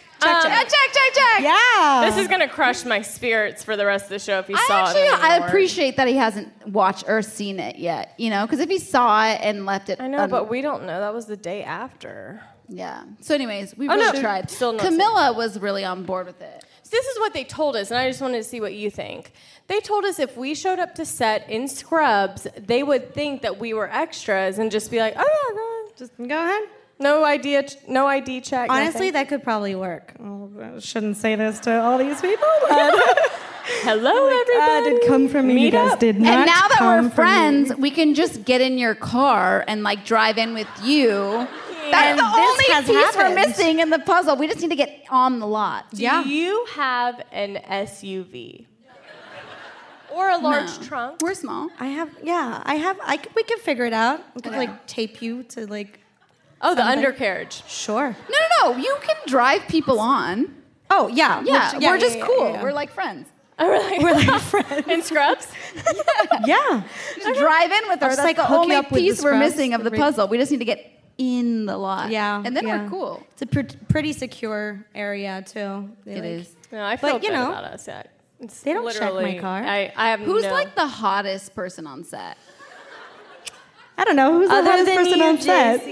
Check. Yeah. This is gonna crush my spirits for the rest of the show if you I saw it. I anymore. appreciate that he hasn't watched or seen it yet, you know, because if he saw it and left it, I know, but we don't know. That was the day after. yeah. So, anyways, we Oh, really no. tried. Still not Camilla was really on board with it. So this is what they told us, and I just wanted to see what you think. They told us if we showed up to set in scrubs, they would think that we were extras and just be like, "Oh yeah, Just go ahead. no ID check." Honestly, nothing. that could probably work. Oh, I shouldn't say this to all these people, but Hello, everybody. did come from me. You Meet guys up. did not And now that come we're from me. friends, we can just get in your car and like drive in with you. That's And the this only has piece we're happened. missing in the puzzle. We just need to get on the lot. Do you have an SUV or a large No. trunk? We're small. We can figure it out. We could Okay. like tape you to like. Oh, the something. undercarriage. Sure. No. You can drive people on. Oh yeah. Yeah, Which- we're just cool. yeah. We're like friends. We're like friends in scrubs. Yeah. Just drive in with her. just, That's like, the hook you only up with the piece we're scrubs. missing of the puzzle. We just need to get in the lot. Yeah. And then yeah. we're cool. It's a pretty secure area too. They, It like- is. No, I feel But, you good know, about us. Yeah. It's they don't check my literally- car. I have Who's no. like the hottest person on set? I don't know who's the Other hottest than person you, on set.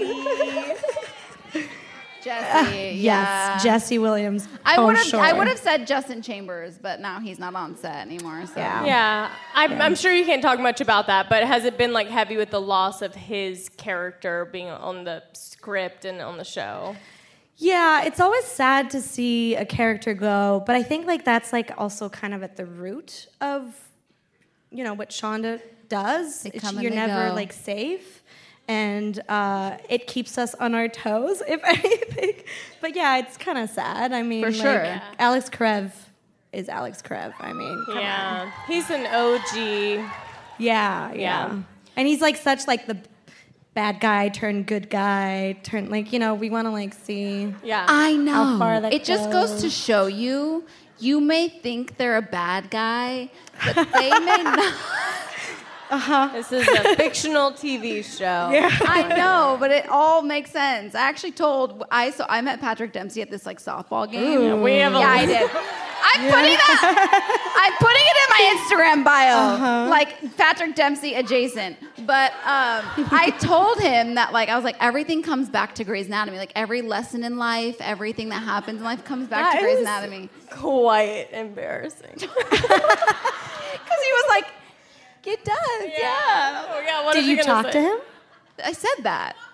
Jesse. Yes, Jesse Williams. I Oh, would have. sure. I would have said Justin Chambers, but now he's not on set anymore. So. Yeah. Yeah, I'm sure you can't talk much about that, but has it been like heavy with the loss of his character being on the script and on the show? Yeah, it's always sad to see a character go, but I think like that's like also kind of at the root of, you know, what Shonda does. They come and You're they never go. like safe, and it keeps us on our toes, if anything. But yeah, it's kind of sad. I mean, For like, sure. Yeah. Alex Karev is Alex Karev. I mean, come on. Yeah, he's an OG. Yeah. And he's like such like the bad guy turned good guy turned like, you know, we want to like see. Yeah, I know. How far that it just goes to show you. You may think they're a bad guy, but they may not. this is a fictional TV show. I know, but it all makes sense. I actually told I met Patrick Dempsey at this like softball game. We have a I did. I'm putting it in my Instagram bio, like Patrick Dempsey adjacent. But I told him that like I was like everything comes back to Grey's Anatomy. Like every lesson in life, everything that happens in life comes back That to Grey's is Anatomy. quite embarrassing. Because he was like, it does, yeah. Oh, yeah. What Did is he you gonna talk say? to him? I said that.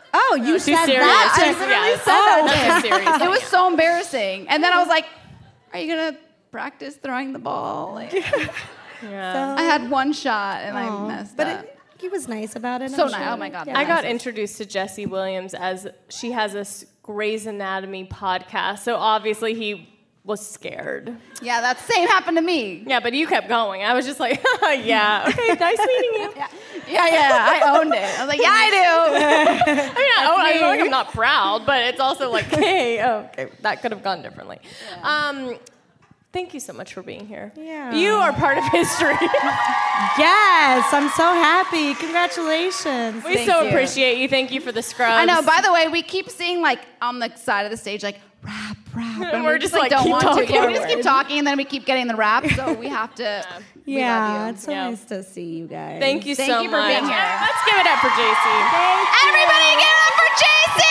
Oh, you said serious. that? I literally said That's too serious. It was so embarrassing. And then I was like, are you going to practice throwing the ball? Like, I had one shot and I messed up. He was nice about it. So I'm nice. sure. Oh my God. Yeah. I got introduced to Jessie Williams as she has this Grey's Anatomy podcast. So obviously he was scared. Yeah, that same happened to me. Yeah, but you kept going. I was just like, yeah, okay, nice meeting you. Yeah, I owned it. I was like, yeah, I do. I feel like I'm not proud, but it's also like, hey, okay, that could have gone differently. Yeah. Thank you so much for being here. Yeah. You are part of history. Yes, I'm so happy. Congratulations. We so appreciate you. Thank you for the scrubs. I know. By the way, we keep seeing like on the side of the stage, like rap, and we're just like don't keep want talking. to. Yeah, we just keep talking, and then we keep getting the rap. So we have to. We love you. It's so nice to see you guys. Thank you so much. Thank you for being here. Let's give it up for JC. Everybody, give it up for JC!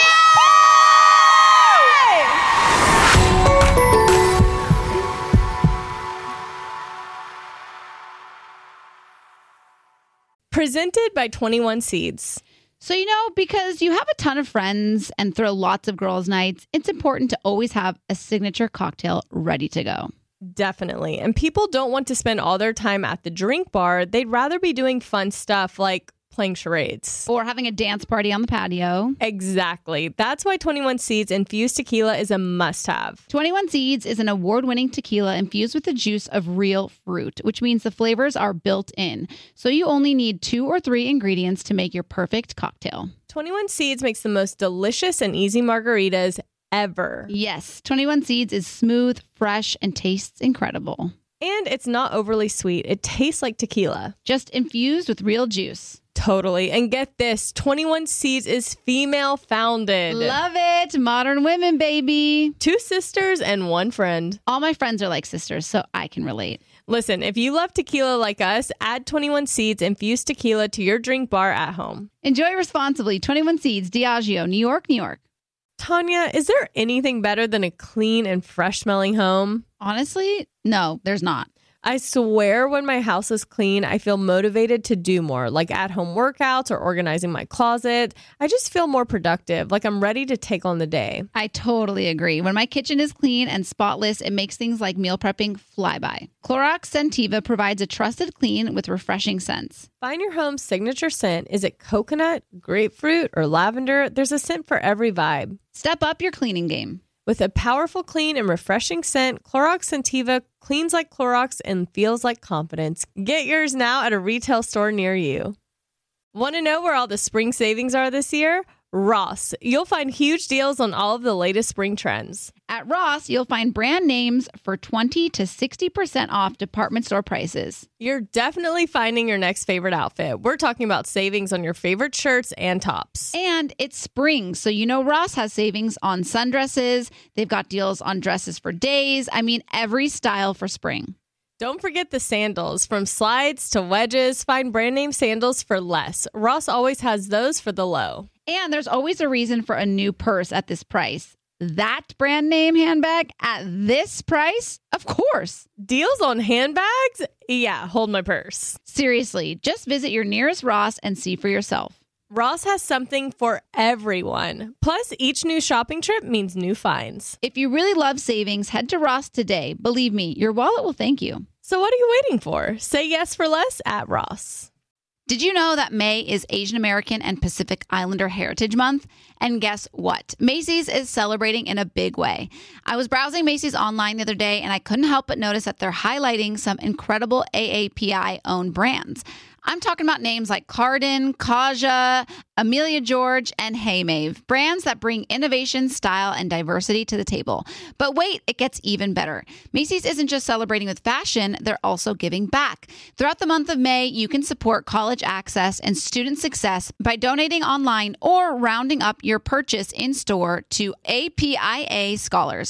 Presented by 21 Seeds. So, because you have a ton of friends and throw lots of girls' nights, it's important to always have a signature cocktail ready to go. Definitely. And people don't want to spend all their time at the drink bar. They'd rather be doing fun stuff like playing charades. Or having a dance party on the patio. Exactly. That's why 21 Seeds infused tequila is a must-have. 21 Seeds is an award-winning tequila infused with the juice of real fruit, which means the flavors are built in. So you only need 2 or 3 ingredients to make your perfect cocktail. 21 Seeds makes the most delicious and easy margaritas ever. Yes, 21 Seeds is smooth, fresh, and tastes incredible. And it's not overly sweet. It tastes like tequila. Just infused with real juice. Totally. And get this, 21 Seeds is female founded. Love it. Modern women, baby. 2 sisters and 1 friend. All my friends are like sisters, so I can relate. Listen, if you love tequila like us, add 21 Seeds infused tequila to your drink bar at home. Enjoy responsibly. 21 Seeds, Diageo, New York, New York. Tanya, is there anything better than a clean and fresh smelling home? Honestly, no, there's not. I swear when my house is clean, I feel motivated to do more, like at-home workouts or organizing my closet. I just feel more productive, like I'm ready to take on the day. I totally agree. When my kitchen is clean and spotless, it makes things like meal prepping fly by. Clorox Scentiva provides a trusted clean with refreshing scents. Find your home's signature scent. Is it coconut, grapefruit, or lavender? There's a scent for every vibe. Step up your cleaning game. With a powerful, clean, and refreshing scent, Clorox Scentiva cleans like Clorox and feels like confidence. Get yours now at a retail store near you. Want to know where all the spring savings are this year? Ross. You'll find huge deals on all of the latest spring trends. At Ross, you'll find brand names for 20 to 60% off department store prices. You're definitely finding your next favorite outfit. We're talking about savings on your favorite shirts and tops. And it's spring, so Ross has savings on sundresses. They've got deals on dresses for days. I mean, every style for spring. Don't forget the sandals. From slides to wedges, find brand name sandals for less. Ross always has those for the low. And there's always a reason for a new purse at this price. That brand name handbag at this price? Of course. Deals on handbags? Yeah, hold my purse. Seriously, just visit your nearest Ross and see for yourself. Ross has something for everyone. Plus, each new shopping trip means new finds. If you really love savings, head to Ross today. Believe me, your wallet will thank you. So what are you waiting for? Say yes for less at Ross. Did you know that May is Asian American and Pacific Islander Heritage Month? And guess what? Macy's is celebrating in a big way. I was browsing Macy's online the other day, and I couldn't help but notice that they're highlighting some incredible AAPI-owned brands. I'm talking about names like Cardin, Kaja, Amelia George, and Hey Mave, brands that bring innovation, style, and diversity to the table. But wait, it gets even better. Macy's isn't just celebrating with fashion, they're also giving back. Throughout the month of May, you can support college access and student success by donating online or rounding up your purchase in store to APIA Scholars.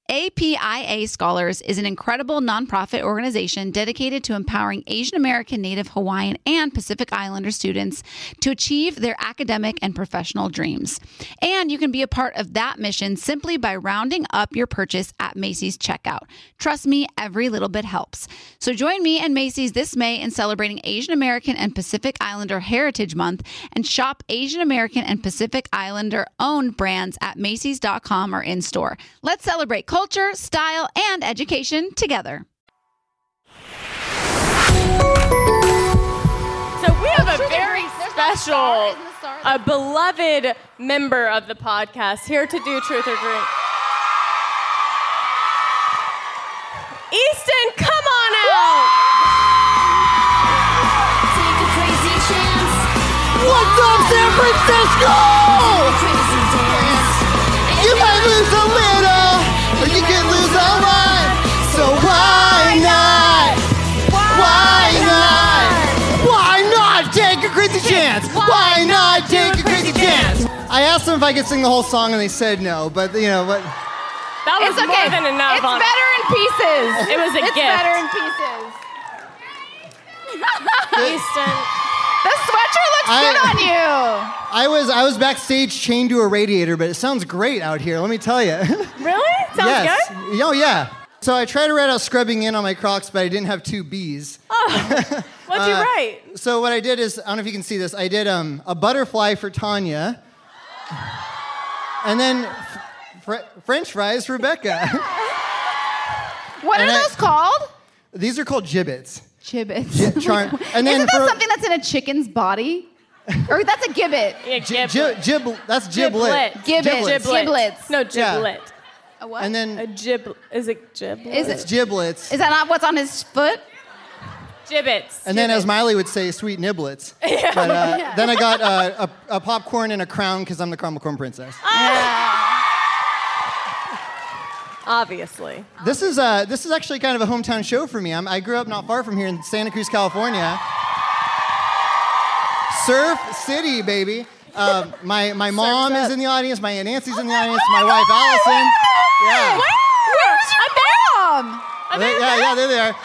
APIA Scholars is an incredible nonprofit organization dedicated to empowering Asian American, Native Hawaiian, and Pacific Islander students to achieve their academic and professional dreams. And you can be a part of that mission simply by rounding up your purchase at Macy's checkout. Trust me, every little bit helps. So join me and Macy's this May in celebrating Asian American and Pacific Islander Heritage Month and shop Asian American and Pacific Islander owned brands at Macys.com or in store. Let's celebrate culture, style, and education together. So we have a very special, a beloved member of the podcast here to do Truth or Drink. Easton, come on out! Take a crazy chance. What's up, San Francisco? Crazy dance. You might lose a little, or you could lose a lot. So why not? Why not? Why not take a crazy chance? Why not take a crazy chance? I asked them if I could sing the whole song, and they said no. But you know, but That was It's okay. more than enough. It's better in pieces. It was a It's gift. better in pieces. Easton. The sweatshirt looks good on you. I was backstage chained to a radiator, but it sounds great out here. Let me tell you. Really? Sounds Yes. good? Oh yeah. So I tried to write out scrubbing in on my Crocs, but I didn't have two B's. What'd you write? So what I did is, I don't know if you can see this, I did a butterfly for Tanya, and then French fries for Becca. What are those called? These are called gibbets. Gibbets. And then Isn't that something that's in a chicken's body? Or that's a gibbet. Yeah, That's giblet. Giblets. Giblets. No, Yeah. giblet. A what? And A then giblet. Is it giblet? Is it's it? giblets. Is that not what's on his foot? Gibbets. And then, as Miley would say, sweet niblets. But then I got a popcorn and a crown because I'm the caramel corn princess. Obviously. This is actually kind of a hometown show for me. I grew up not far from here in Santa Cruz, California. Surf City, baby. My mom is in the audience. My Aunt Nancy's in the audience. My wife Allison. Yeah. Where's your mom? Yeah, there they are.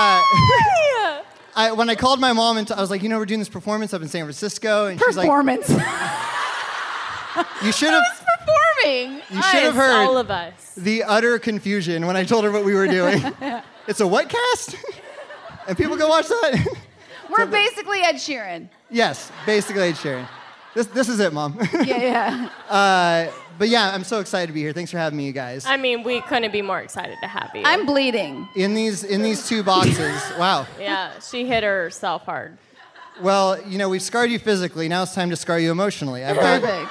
Hi. When I called my mom and I was like, we're doing this performance up in San Francisco, and she's like, Performance. you should have Performing. you should have heard All of us. the utter confusion when I told her what we were doing. It's a what cast? And people go watch that? We're basically Ed Sheeran. Yes, basically Ed Sheeran. This is it, Mom. Yeah. But yeah, I'm so excited to be here. Thanks for having me, you guys. I mean, we couldn't be more excited to have you. I'm bleeding. In these two boxes. Wow. Yeah, she hit herself hard. Well, we've scarred you physically. Now it's time to scar you emotionally. I've got Perfect.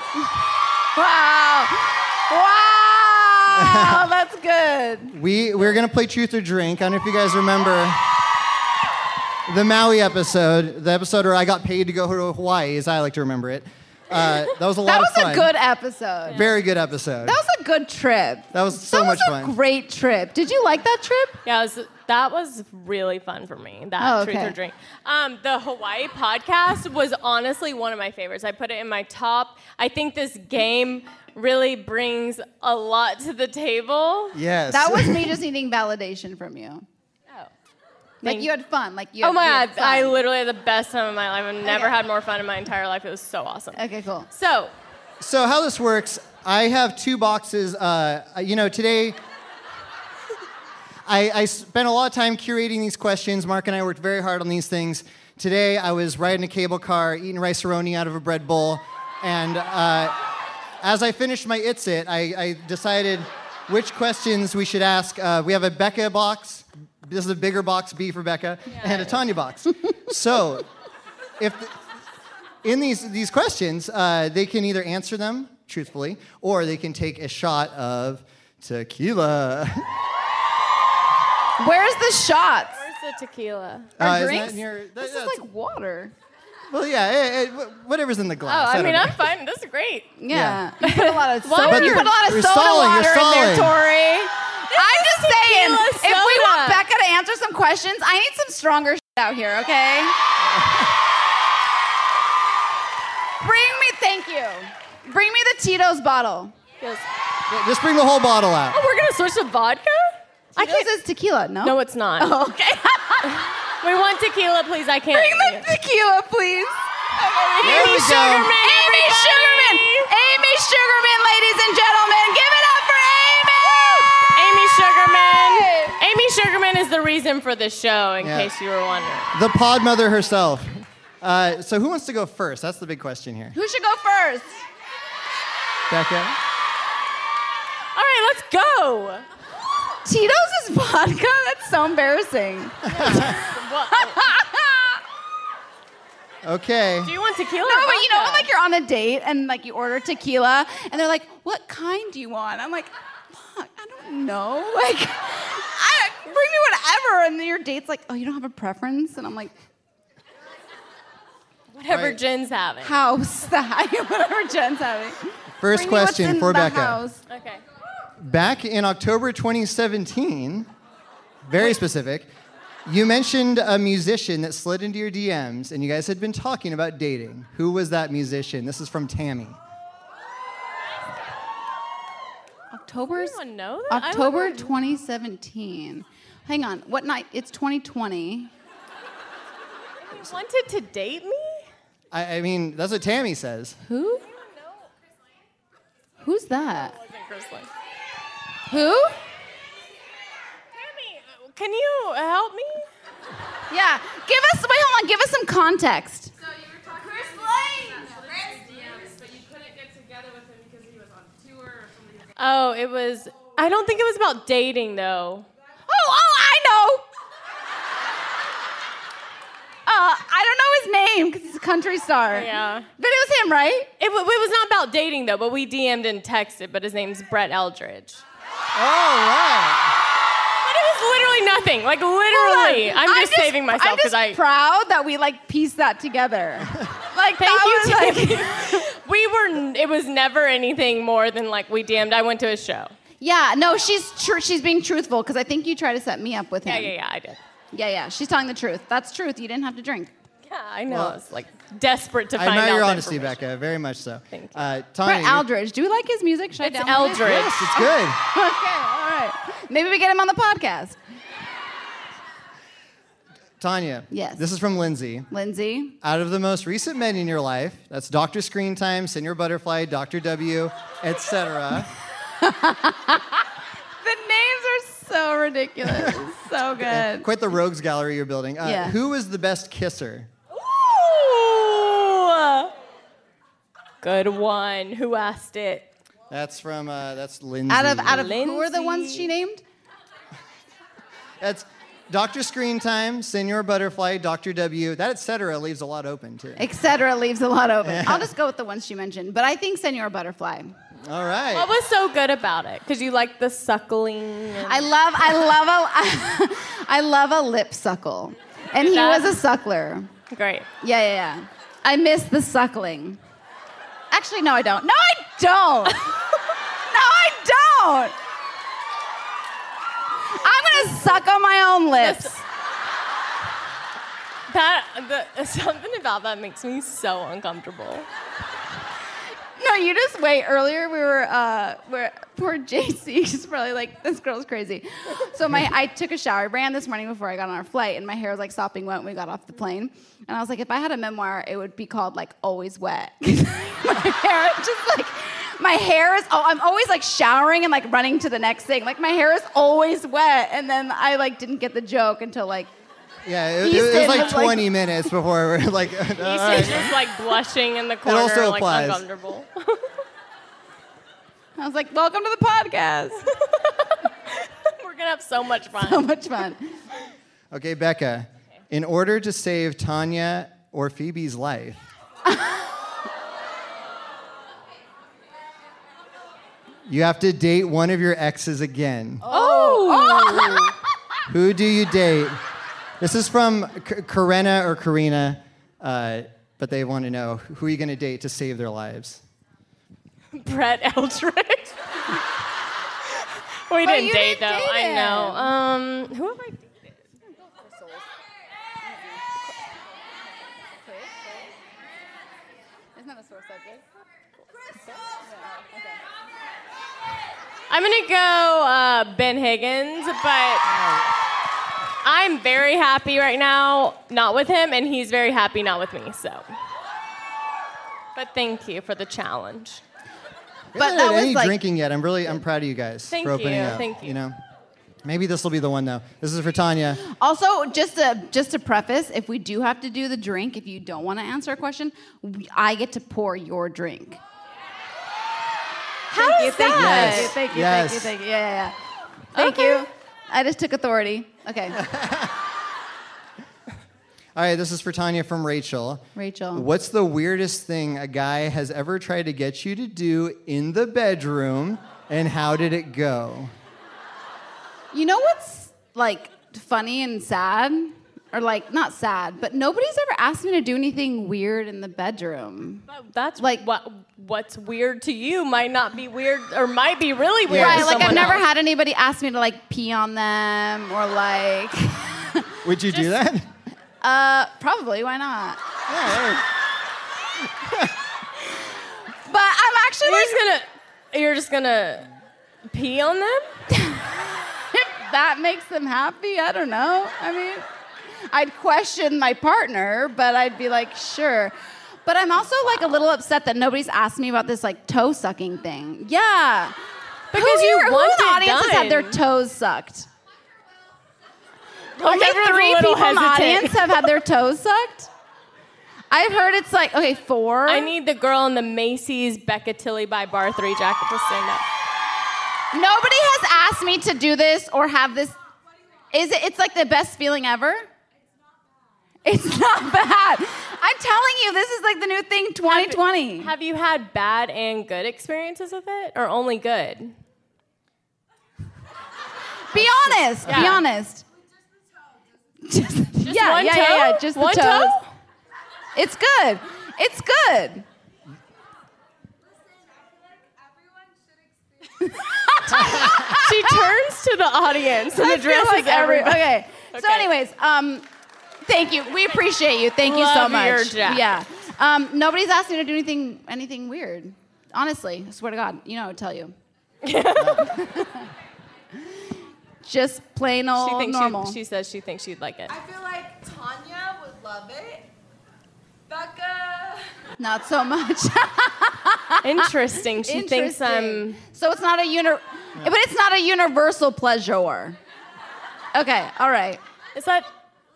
Wow, that's good. we're gonna play Truth or Drink. I don't know if you guys remember the Maui episode, the episode where I got paid to go to Hawaii, as I like to remember it. That was a lot of fun. That was a good episode. Very good episode. That was a good trip. That was so much fun. That was a great trip. Did you like that trip? Yeah, that was really fun for me, that Truth or Drink. The Hawaii podcast was honestly one of my favorites. I put it in my top. I think this game really brings a lot to the table. Yes. That was me just needing validation from you. Like you had fun. Like you. Oh my you had God! fun. I literally had the best time of my life. I've never had more fun in my entire life. It was so awesome. Okay, cool. So how this works, I have two boxes. Today I spent a lot of time curating these questions. Mark and I worked very hard on these things. Today I was riding a cable car, eating rice-a-roni out of a bread bowl, and as I finished my It's It, I decided which questions we should ask. We have a Becca box. This is a bigger box, B for Becca, and a Tanya box. So, in these questions, they can either answer them truthfully, or they can take a shot of tequila. Where's the shots? where's the tequila? Our Isn't drinks? that near- This is like water. Well, yeah, whatever's in the Oh, glass. I don't mean, know. I'm fine. This is great. Yeah. You put a lot of Why soda. would You you- put a lot of You're soda stalling, you're water in there, stalling. Tori. I'm just saying, tequila if we soda. want Becca to answer some questions, I need some stronger out here, okay? Thank you. Bring me the Tito's bottle. Yes. Just bring the whole bottle out. Oh, we're gonna to switch to vodka? Tito's is tequila, no? No, it's not. Oh, okay. We want tequila, please. I can't. Bring the tequila, please. There we go. Amy Sugarman! Amy Sugarman, ladies and gentlemen. Give it up for Amy! Amy Sugarman. Amy Sugarman is the reason for this show, in case you were wondering. The pod mother herself. So who wants to go first? That's the big question here. Who should go first? Becca? All right, let's go. Tito's is vodka? That's so embarrassing. Okay. Do you want tequila? No, or but you know vodka? when like you're on a date and like you order tequila and they're like, "What kind do you want?" I'm like, "Fuck, I don't know." Like, bring me whatever. And then your date's like, "Oh, you don't have a preference?" And I'm like, whatever Right. Jen's having. "House, whatever Jen's having." First Bring me what's question in for the Becca. house. Okay. Back in October 2017, very specific, you mentioned a musician that slid into your DMs and you guys had been talking about dating. Who was that musician? This is from Tammy. October Anyone know that? October 2017. Hang on. What night? It's 2020. You wanted to date me? I mean, that's what Tammy says. Who? Who's that? Wasn't Chris Lane. Who? Tammy, can you help me? Yeah. Give us some context. So you were talking Chris Lane. DMs, but you couldn't get together with him because he was on tour or something. Oh, it was. I don't think it was about dating though. Oh, I know. I don't know his name because he's a country star. Yeah. But it was him, right? It was not about dating though, but we DM'd and texted. But his name's Brett Eldridge. All right. But it was literally nothing. Like literally, I'm just saving myself because I'm just proud that we like pieced that together. Like Thank you, that was Tammy. It was never anything more than like we DM'd. I went to a show. Yeah, no, she's being truthful because I think you tried to set me up with him. Yeah, I did. Yeah, she's telling the truth. That's truth. You didn't have to drink. Yeah, I know. Well, I was like desperate to I find out. admire your the honesty, information. Becca, very much so. Thank you. Tanya, Brett Eldridge. Do we like his music? Should It's I download it? Eldridge. Yes, it's good. Okay, all right. Maybe we get him on the podcast. Tanya. Yes. This is from Lindsay. Lindsay. Out of the most recent men in your life, that's Dr. Screen Time, Senior Butterfly, Dr. W, etc. The names are so ridiculous. So good. Quite the rogues gallery you're building. Yeah. Who is the best kisser? Ooh. Good one. Who asked it? That's from that's Lindsay. Out of who are the ones she named? That's Dr. Screen Time, Senior Butterfly, Dr. W. That etc. leaves a lot open too. Etc. leaves a lot open. I'll just go with the ones she mentioned, but I think Senor Butterfly. All right. What was so good about it? Because you like the suckling. And I love a lip suckle, and he was a suckler. Great. Yeah. I miss the suckling. Actually, no, I don't. No, I don't. No, I don't. I'm gonna suck on my own lips. Something about that makes me so uncomfortable. No, you just wait. Earlier we were poor JC. She's probably like, this girl's crazy. So I took a shower. I ran this morning before I got on our flight, and my hair was like sopping wet when we got off the plane. And I was like, if I had a memoir, it would be called like Always Wet. My hair is, I'm always like showering and like running to the next thing. Like my hair is always wet. And then I like didn't get the joke until like, yeah, it was like 20 minutes before we're like, He's just like blushing in the corner, also like applies. uncomfortable. I was like, welcome to the podcast. We're gonna have so much fun. So much fun. Okay, Becca, in order to save Tanya or Phoebe's life, you have to date one of your exes again. Oh. Who do you date? This is from Karena or Karina, but they want to know, who are you going to date to save their lives? Brett Eldridge. We didn't date though. I know. Who have I dated? Isn't that a sore subject? I'm gonna go Ben Higgins, but I'm very happy right now, not with him, and he's very happy not with me. So, but thank you for the challenge. But that was any drinking yet. I'm proud of you guys Thank for opening you, up. thank you. know, maybe this will be the one though. This is for Tanya. Also, just to preface, if we do have to do the drink, if you don't want to answer a question, I get to pour your drink. How is that? Thank you. Yes. Yeah. Thank you. I just took authority. Okay. All right, this is for Tanya from Rachel. Rachel. What's the weirdest thing a guy has ever tried to get you to do in the bedroom, and how did it go? You know what's like funny and sad? Or like not sad, but nobody's ever asked me to do anything weird in the bedroom. That's like what's weird to you might not be weird or might be really weird. Right, to like I've someone never else. had anybody ask me to like pee on them or like. Would you do that? Probably. Why not? Yeah, But I'm actually You're just gonna pee on them? If that makes them happy, I don't know. I mean, I'd question my partner, but I'd be like, sure. But I'm also like a little upset that nobody's asked me about this like toe sucking thing. Yeah. Because who you in want the it audience has had their done. toes sucked? Like, Only everyone's a 3 little people in the hesitant. audience have had their toes sucked? I've heard it's like, okay, 4. I need the girl in the Macy's Becca Tilley by Bar 3 jacket to stand up. Nobody has asked me to do this or have this. It's like the best feeling ever? It's not bad. I'm telling you, this is like the new thing 2020. Have you had bad and good experiences with it, or only good? Be honest. Be honest. Just one toe? yeah. Just One the toes. toe? It's good. It's good. She turns to the audience and I feel addresses like everybody. Okay. So, anyways, thank you. We appreciate you. Thank you so Love much. your jacket. Yeah. Nobody's asked me to do anything weird. Honestly, I swear to God. You know, I would tell you. Just plain old normal. She says she thinks she'd like it. I feel like Tanya would love it. Becca. Not so much. Interesting. She thinks I'm. So it's not but it's not a universal pleasure. Okay. All right. Is that?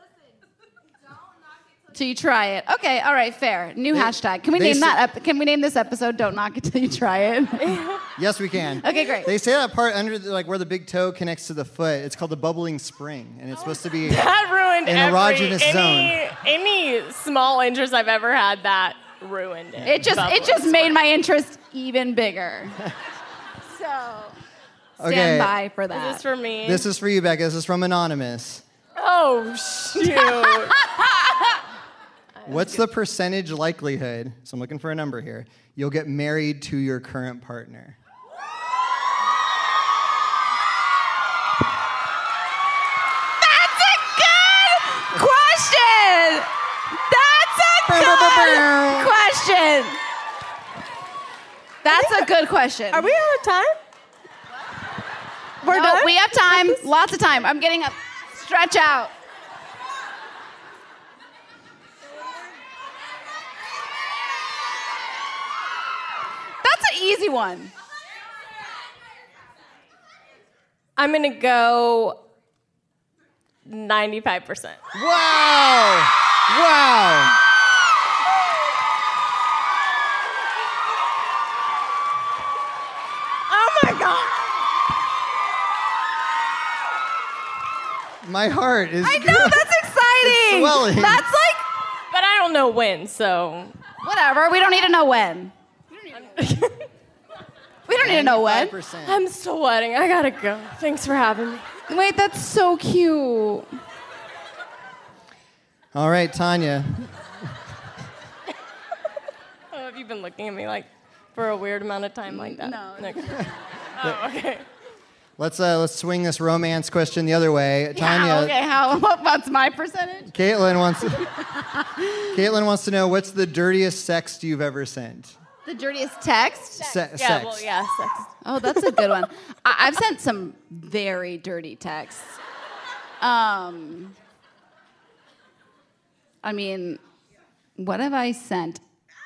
So you try it. Okay. All right. Fair. New hashtag. Can we name that? Can we name this episode "Don't Knock It Till You Try It"? Yes, we can. Okay, great. They say that part under where the big toe connects to the foot. It's called the bubbling spring, and it's supposed to be That ruined an erogenous zone. Any small interest I've ever had. That ruined it. It just made my interest even bigger. So stand by for that. Is this for me? This is for you, Becca. This is from Anonymous. Oh shoot. What's the percentage likelihood, so I'm looking for a number here, you'll get married to your current partner? That's a good question. That's a good question. That's a good question. Are we out of time? We're done. We have time. Lots of time. I'm getting up. Stretch out. That's an easy one. I'm gonna go 95%. Wow! Wow! Oh my god! My heart is. I know, that's exciting. It's swelling. That's like, But I don't know when, so. whatever. We don't need to know when. We don't need to know when. 95%. I'm sweating. I gotta go. Thanks for having me. Wait, that's so cute. All right, Tanya. Oh, have you been looking at me like for a weird amount of time like that? No. Oh, okay. Let's swing this romance question the other way. Tanya. Okay, what's my percentage? Caitlin wants to know what's the dirtiest sext you've ever sent? The dirtiest text? Sex. Sex. Oh, that's a good one. I've sent some very dirty texts. I mean, what have I sent?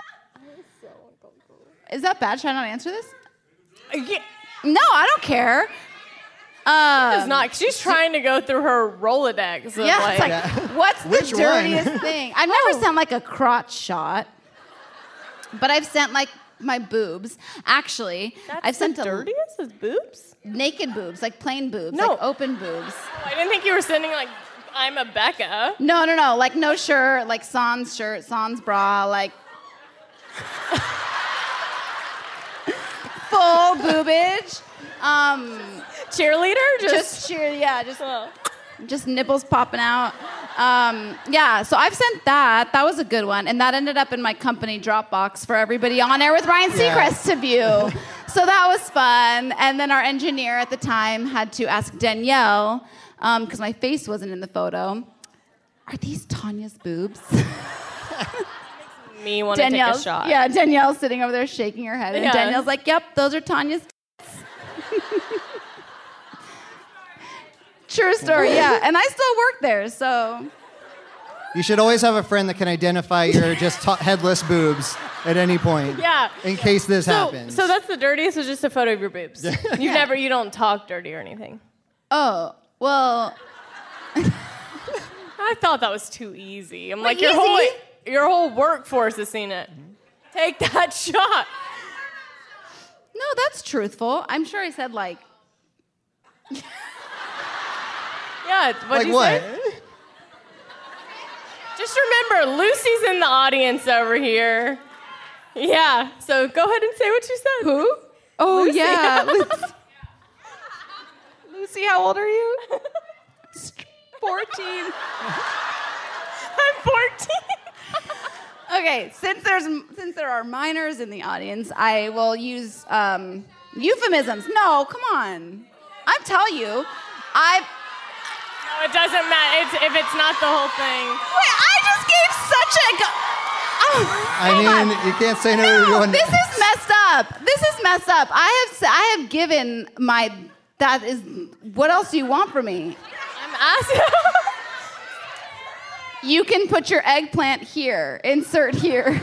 Is that bad? Should I not answer this? Yeah. No, I don't care. It's not. She's trying to go through her Rolodex. Of Yeah, like, it's like, what's Which the one? dirtiest thing? I've never sent like a crotch shot, but I've sent like my boobs. Actually, I've sent the dirtiest is boobs? naked boobs, like plain boobs, No. like open boobs. Oh, I didn't think you were sending like, I'm a Becca. No, like no shirt, like sans shirt, sans bra, like full boobage. Cheerleader? Just nipples popping out. Yeah, so I've sent that. That was a good one. And that ended up in my company Dropbox for everybody on air with Ryan Seacrest to view. So that was fun. And then our engineer at the time had to ask Danielle, because my face wasn't in the photo, are these Tanya's boobs? Me want to take a shot. Yeah, Danielle's sitting over there shaking her head. And Yeah. Danielle's like, yep, those are Tanya's. True story, yeah. And I still work there, so. You should always have a friend that can identify your just headless boobs at any point. Yeah. In case this happens. So that's the dirtiest is just a photo of your boobs. You don't talk dirty or anything. Oh, well. I thought that was too easy. I'm Wait, like, your whole workforce has seen it. Take that shot. No, that's truthful. I'm sure I said like. Yeah, what'd you what? say? Just remember, Lucy's in the audience over here. Yeah, so go ahead and say what you said. Who? Oh, Lucy. yeah. Lucy, how old are you? 14. I'm 14. Okay, since there are minors in the audience, I will use euphemisms. No, come on. I'm telling you, No, it doesn't matter if it's not the whole thing. Wait, I just gave such a. You can't say no to doing This is messed up. I have given my. That is. What else do you want from me? I'm asking. You can put your eggplant here. Insert here.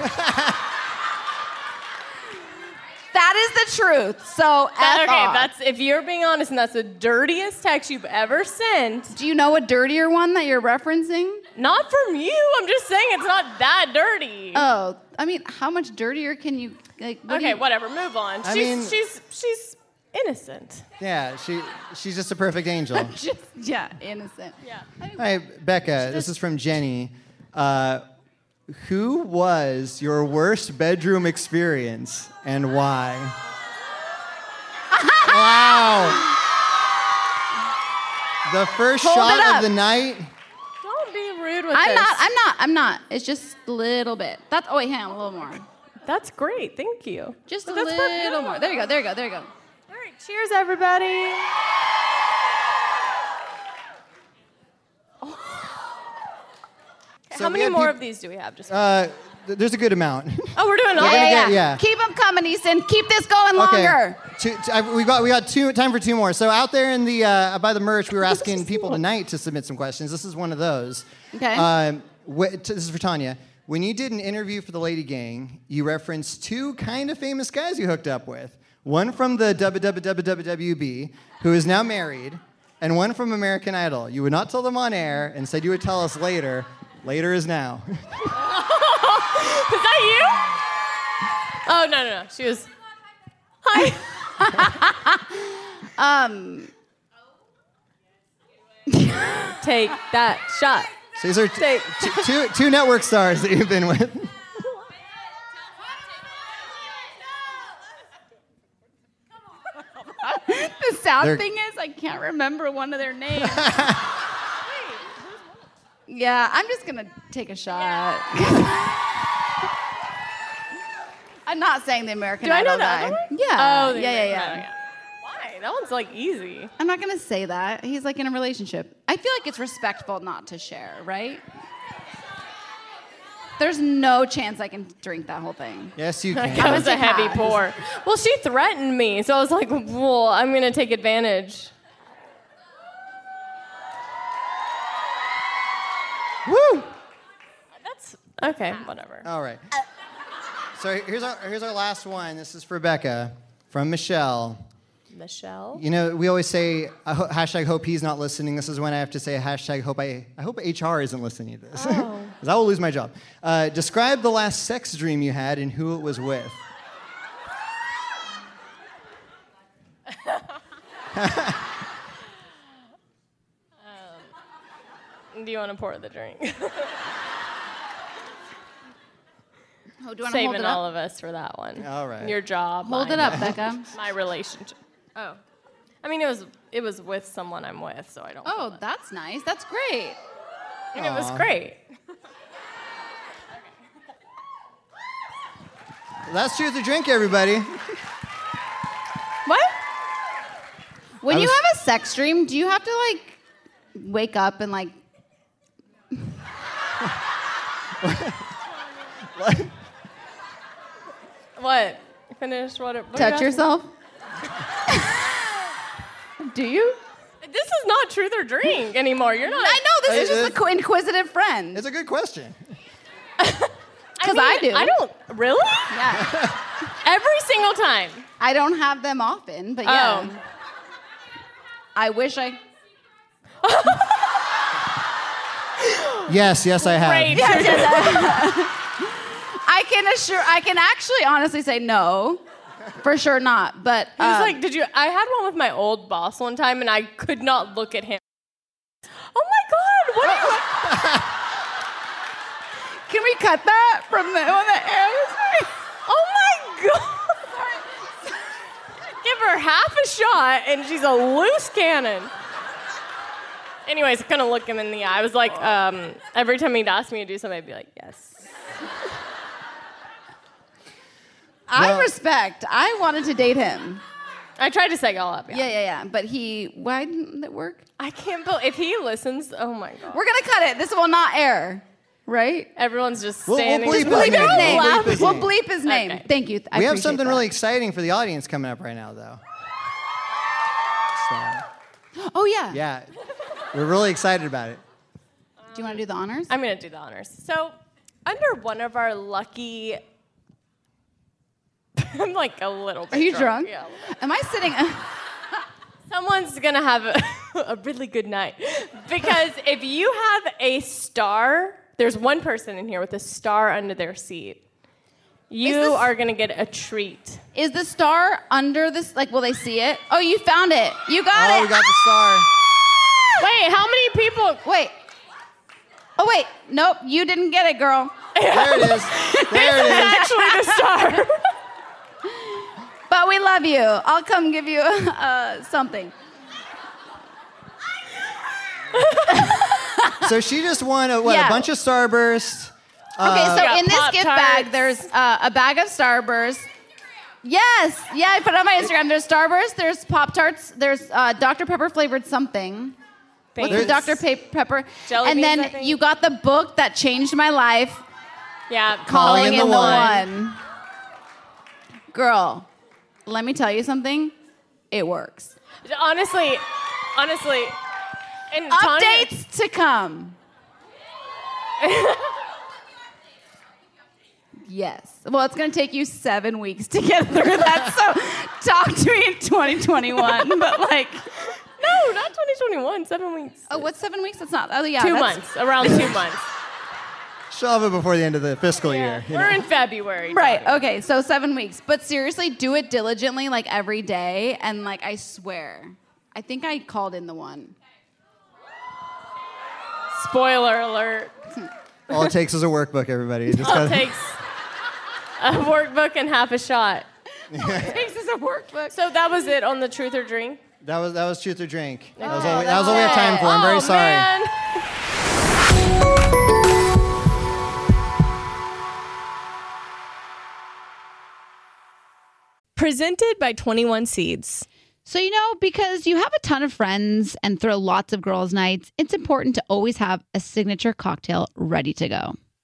That is the truth. So F off. That's if you're being honest, and that's the dirtiest text you've ever sent. Do you know a dirtier one that you're referencing? Not from you. I'm just saying it's not that dirty. Oh, I mean, how much dirtier can you like? Whatever. Move on. She's innocent. Yeah, she's just a perfect angel. Innocent. Yeah. Hi, Becca. This is from Jenny. Who was your worst bedroom experience and why? Wow. The first shot of the night. Don't be rude with this. I'm not. It's just a little bit. Oh wait, hang on, a little more. That's great. Thank you. Just a little more. There you go. All right. Cheers, everybody. So How we many have more of these do we have? Just there's a good amount. Oh, we're doing all Yeah. Keep them coming, Easton. Keep this going longer. We got time for two more. So out there in the by the merch, we were asking people tonight to submit some questions. This is one of those. Okay. This is for Tanya. When you did an interview for the Lady Gang, you referenced two kind of famous guys you hooked up with. One from the WWWWB, who is now married, and one from American Idol. You would not tell them on air and said you would tell us later. Later is now. Is that you? Oh, no. She was... Hi. Take that shot. So these are two network stars that you've been with. The sad thing is, I can't remember one of their names. Yeah, I'm just gonna take a shot. I'm not saying the American Idol guy. Yeah. Oh, yeah. Why? That one's like easy. I'm not gonna say that. He's like in a relationship. I feel like it's respectful not to share, right? There's no chance I can drink that whole thing. Yes, you can. That was a heavy half. pour. Well, she threatened me, so I was like, well, I'm going to take advantage. Woo! That's okay, whatever. All right. So here's our last one. This is for Becca from Michelle. Michelle? You know, we always say hashtag hope he's not listening. This is when I have to say hashtag hope I hope HR isn't listening to this. Oh. Because I will lose my job. Describe the last sex dream you had and who it was with. Do you want to pour the drink? Oh, do you want to hold Saving it all up? of us for that one. All right. Your job. Hold mine. it up, Becca. My relationship. Oh. I mean, it was with someone I'm with, so I don't. Oh, that's nice. That's great. And it was great. That's Truth or Drink, everybody. What? When I you was- have a sex dream, do you have to like wake up and like What? Finish what? What touch yourself? Do you? This is not truth or drink anymore. You're not. I know this is just an inquisitive friend. It's a good question. Because I do. I don't. Really? Yeah. Every single time. I don't have them often, but yeah. Oh. I wish I. Yes, I have. Great. I can actually honestly say no. For sure not. But He was like, I had one with my old boss one time, and I could not look at him. Oh my God! What are you? can we cut that from the on the air? Oh my God! Give her half a shot, and she's a loose cannon. Anyways, I couldn't look him in the eye. I was like, every time he'd ask me to do something, I'd be like, yes. I respect. I wanted to date him. I tried to set y'all up. Yeah. But why didn't it work? I can't believe if he listens. Oh my God. We're gonna cut it. This will not air, right? Everyone's just We'll standing. bleep just his like, name. "Don't We'll bleep laugh." his We'll name. bleep his name. Okay. Thank you. I We have appreciate something that. really exciting for the audience coming up right now, though. So, Oh yeah. yeah, we're really excited about it. Do you want to do the honors? I'm gonna do the honors. So, under one of our lucky. I'm like a little bit. Are you drunk? Yeah. a little bit. Am I sitting? Someone's gonna have a really good night because if you have a star, there's one person in here with a star under their seat. You are gonna get a treat. Is the star under this? Like, will they see it? Oh, you found it. You got it. Oh, we got the star. Wait, how many people? Wait. Oh wait. Nope. You didn't get it, girl. There it is. There it is. Actually, the star. But we love you. I'll come give you something. So she just won a Yeah. bunch of Starburst. Okay, so got in this gift Pop-Tarts. bag, there's a bag of Starburst. Yes, yeah, I put it on my Instagram. There's Starburst, there's Pop-Tarts, there's Dr. Pepper flavored something. What's the Thanks. Dr. Pepper? Jelly and beans, I then think. you got the book that changed my life, Yeah, Calling in the One. One. Girl, let me tell you something. It works. Honestly, and Tanya- Updates to come. Yes. Well, it's going to take you 7 weeks to get through that. So talk to me in 2021. But like, No, not 2021. 7 weeks. oh, what's 7 weeks? That's not. Oh, yeah. 2 that's- months. Around 2 months. She'll have it before the end of the fiscal year. you We're know. in February. Right. Tanya. Okay. So 7 weeks. But seriously, do it diligently, like every day. And like, I swear, I think I called in the one. Spoiler alert. All it takes is a workbook, everybody. You just It gotta- takes a workbook and half a shot. Takes us a workbook. So that was it on the truth or drink. that was Truth or Drink. That was Oh, all we have time for. I'm very sorry. Man. Presented by 21 Seeds. So, because you have a ton of friends and throw lots of girls' nights, it's important to always have a signature cocktail ready to go.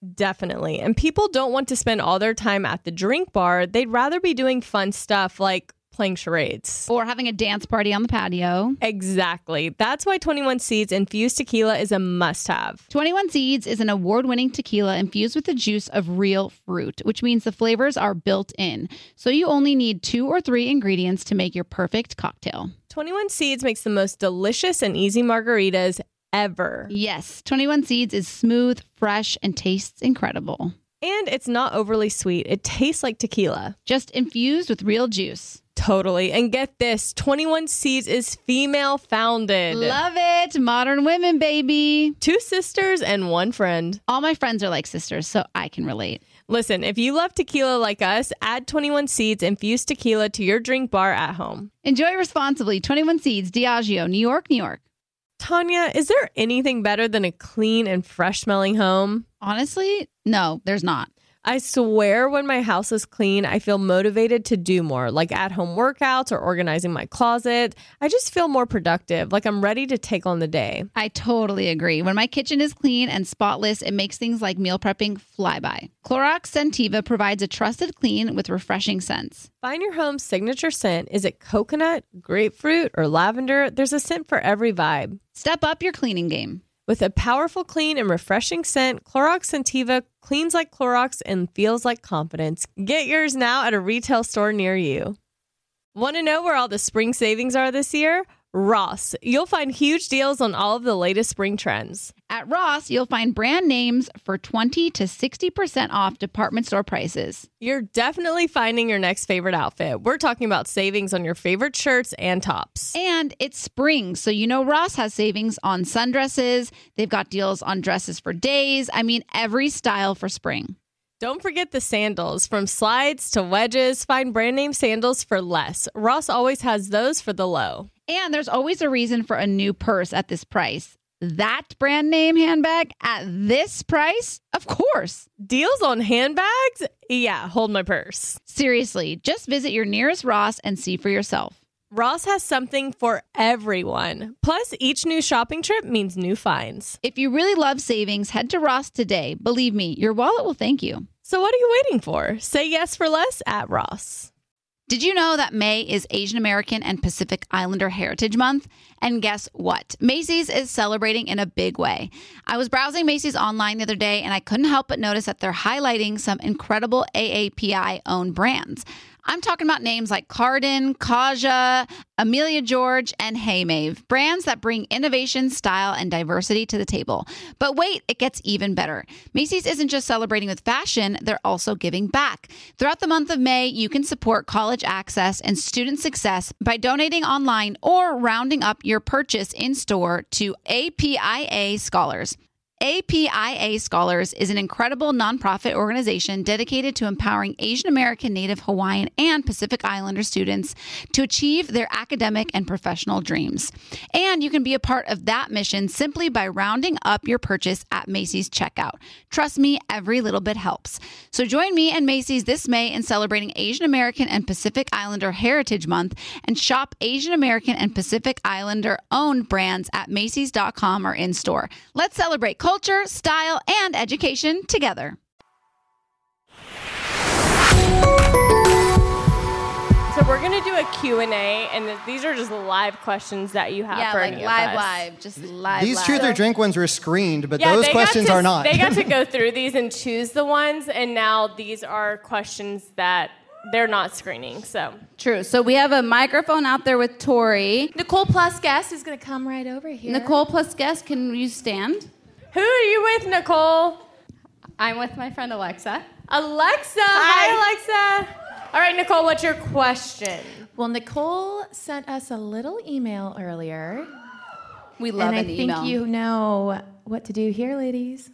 Definitely. And people don't want to spend all their time at the drink bar. They'd rather be doing fun stuff like playing charades. Or having a dance party on the patio. Exactly. That's why 21 Seeds infused tequila is a must-have. 21 Seeds is an award-winning tequila infused with the juice of real fruit, which means the flavors are built in. So you only need 2 or 3 ingredients to make your perfect cocktail. 21 Seeds makes the most delicious and easy margaritas ever. Yes, 21 Seeds is smooth, fresh, and tastes incredible. And it's not overly sweet. It tastes like tequila. Just infused with real juice. Totally. And get this, 21 Seeds is female founded. Love it. Modern women, baby. 2 sisters and 1 friend. All my friends are like sisters, so I can relate. Listen, if you love tequila like us, add 21 Seeds infused tequila to your drink bar at home. Enjoy responsibly. 21 Seeds, Diageo, New York, New York. Tanya, is there anything better than a clean and fresh smelling home? Honestly, no, there's not. I swear when my house is clean, I feel motivated to do more, like at-home workouts or organizing my closet. I just feel more productive, like I'm ready to take on the day. I totally agree. When my kitchen is clean and spotless, it makes things like meal prepping fly by. Clorox Scentiva provides a trusted clean with refreshing scents. Find your home's signature scent. Is it coconut, grapefruit, or lavender? There's a scent for every vibe. Step up your cleaning game. With a powerful, clean, and refreshing scent, Clorox Scentiva cleans like Clorox and feels like confidence. Get yours now at a retail store near you. Want to know where all the spring savings are this year? Ross. You'll find huge deals on all of the latest spring trends. At Ross, you'll find brand names for 20 to 60% off department store prices. You're definitely finding your next favorite outfit. We're talking about savings on your favorite shirts and tops. And it's spring, so you know Ross has savings on sundresses. They've got deals on dresses for days. I mean, every style for spring. Don't forget the sandals. From slides to wedges, find brand name sandals for less. Ross always has those for the low. And there's always a reason for a new purse at this price. That brand name handbag at this price? Of course. Deals on handbags? Yeah, hold my purse. Seriously, just visit your nearest Ross and see for yourself. Ross has something for everyone. Plus, each new shopping trip means new finds. If you really love savings, head to Ross today. Believe me, your wallet will thank you. So what are you waiting for? Say yes for less at Ross. Did you know that May is Asian American and Pacific Islander Heritage Month? And guess what? Macy's is celebrating in a big way. I was browsing Macy's online the other day, and I couldn't help but notice that they're highlighting some incredible AAPI-owned brands. I'm talking about names like Cardin, Kaja, Amelia George, and Hey Mave, brands that bring innovation, style, and diversity to the table. But wait, it gets even better. Macy's isn't just celebrating with fashion, they're also giving back. Throughout the month of May, you can support college access and student success by donating online or rounding up your purchase in store to APIA Scholars. APIA Scholars is an incredible nonprofit organization dedicated to empowering Asian American, Native Hawaiian, and Pacific Islander students to achieve their academic and professional dreams. And you can be a part of that mission simply by rounding up your purchase at Macy's checkout. Trust me, every little bit helps. So join me and Macy's this May in celebrating Asian American and Pacific Islander Heritage Month and shop Asian American and Pacific Islander owned brands at Macys.com or in store. Let's celebrate culture, style, and education together. So we're going to do a Q&A, and these are just live questions that you have for any of us. Just live. These truth or drink ones were screened, but Yeah, those questions are not. They got to go through these and choose the ones, and now these are questions that they're not screening. So True. So we have a microphone out there with Tori. Nicole plus guest is going to come right over here. Nicole plus guest, can you stand? Who are you with, Nicole? I'm with my friend Alexa. Alexa. Hi, Alexa. All right, Nicole, what's your question? Well, Nicole sent us a little email earlier. We love an email. And I think you know what to do here, ladies.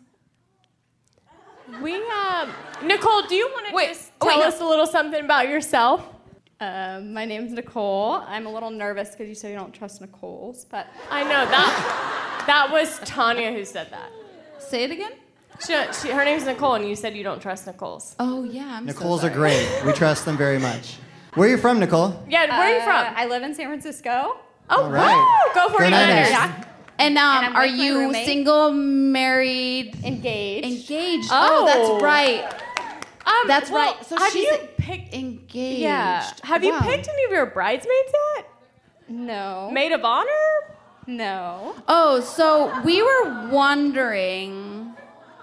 Nicole, do you want to just tell us a little something about yourself? My name's Nicole. I'm a little nervous because you said you don't trust Nicole's, but I know that was Tanya who said that. Say it again. Her name's Nicole, and you said you don't trust Nicole's. Oh yeah, Nicole's are great. We trust them very much. Where are you from, Nicole? Yeah, where are you from? I live in San Francisco. Oh, all right. Woo! Go for it. Niners. Yeah. And I'm are with my you roommate. single, married? Engaged. Engaged. Oh. Oh, that's right. That's well, right. So have she's you picked? engaged. Yeah. Have you Wow. picked any of your bridesmaids yet? No. Maid of honor? No. Oh, so we were wondering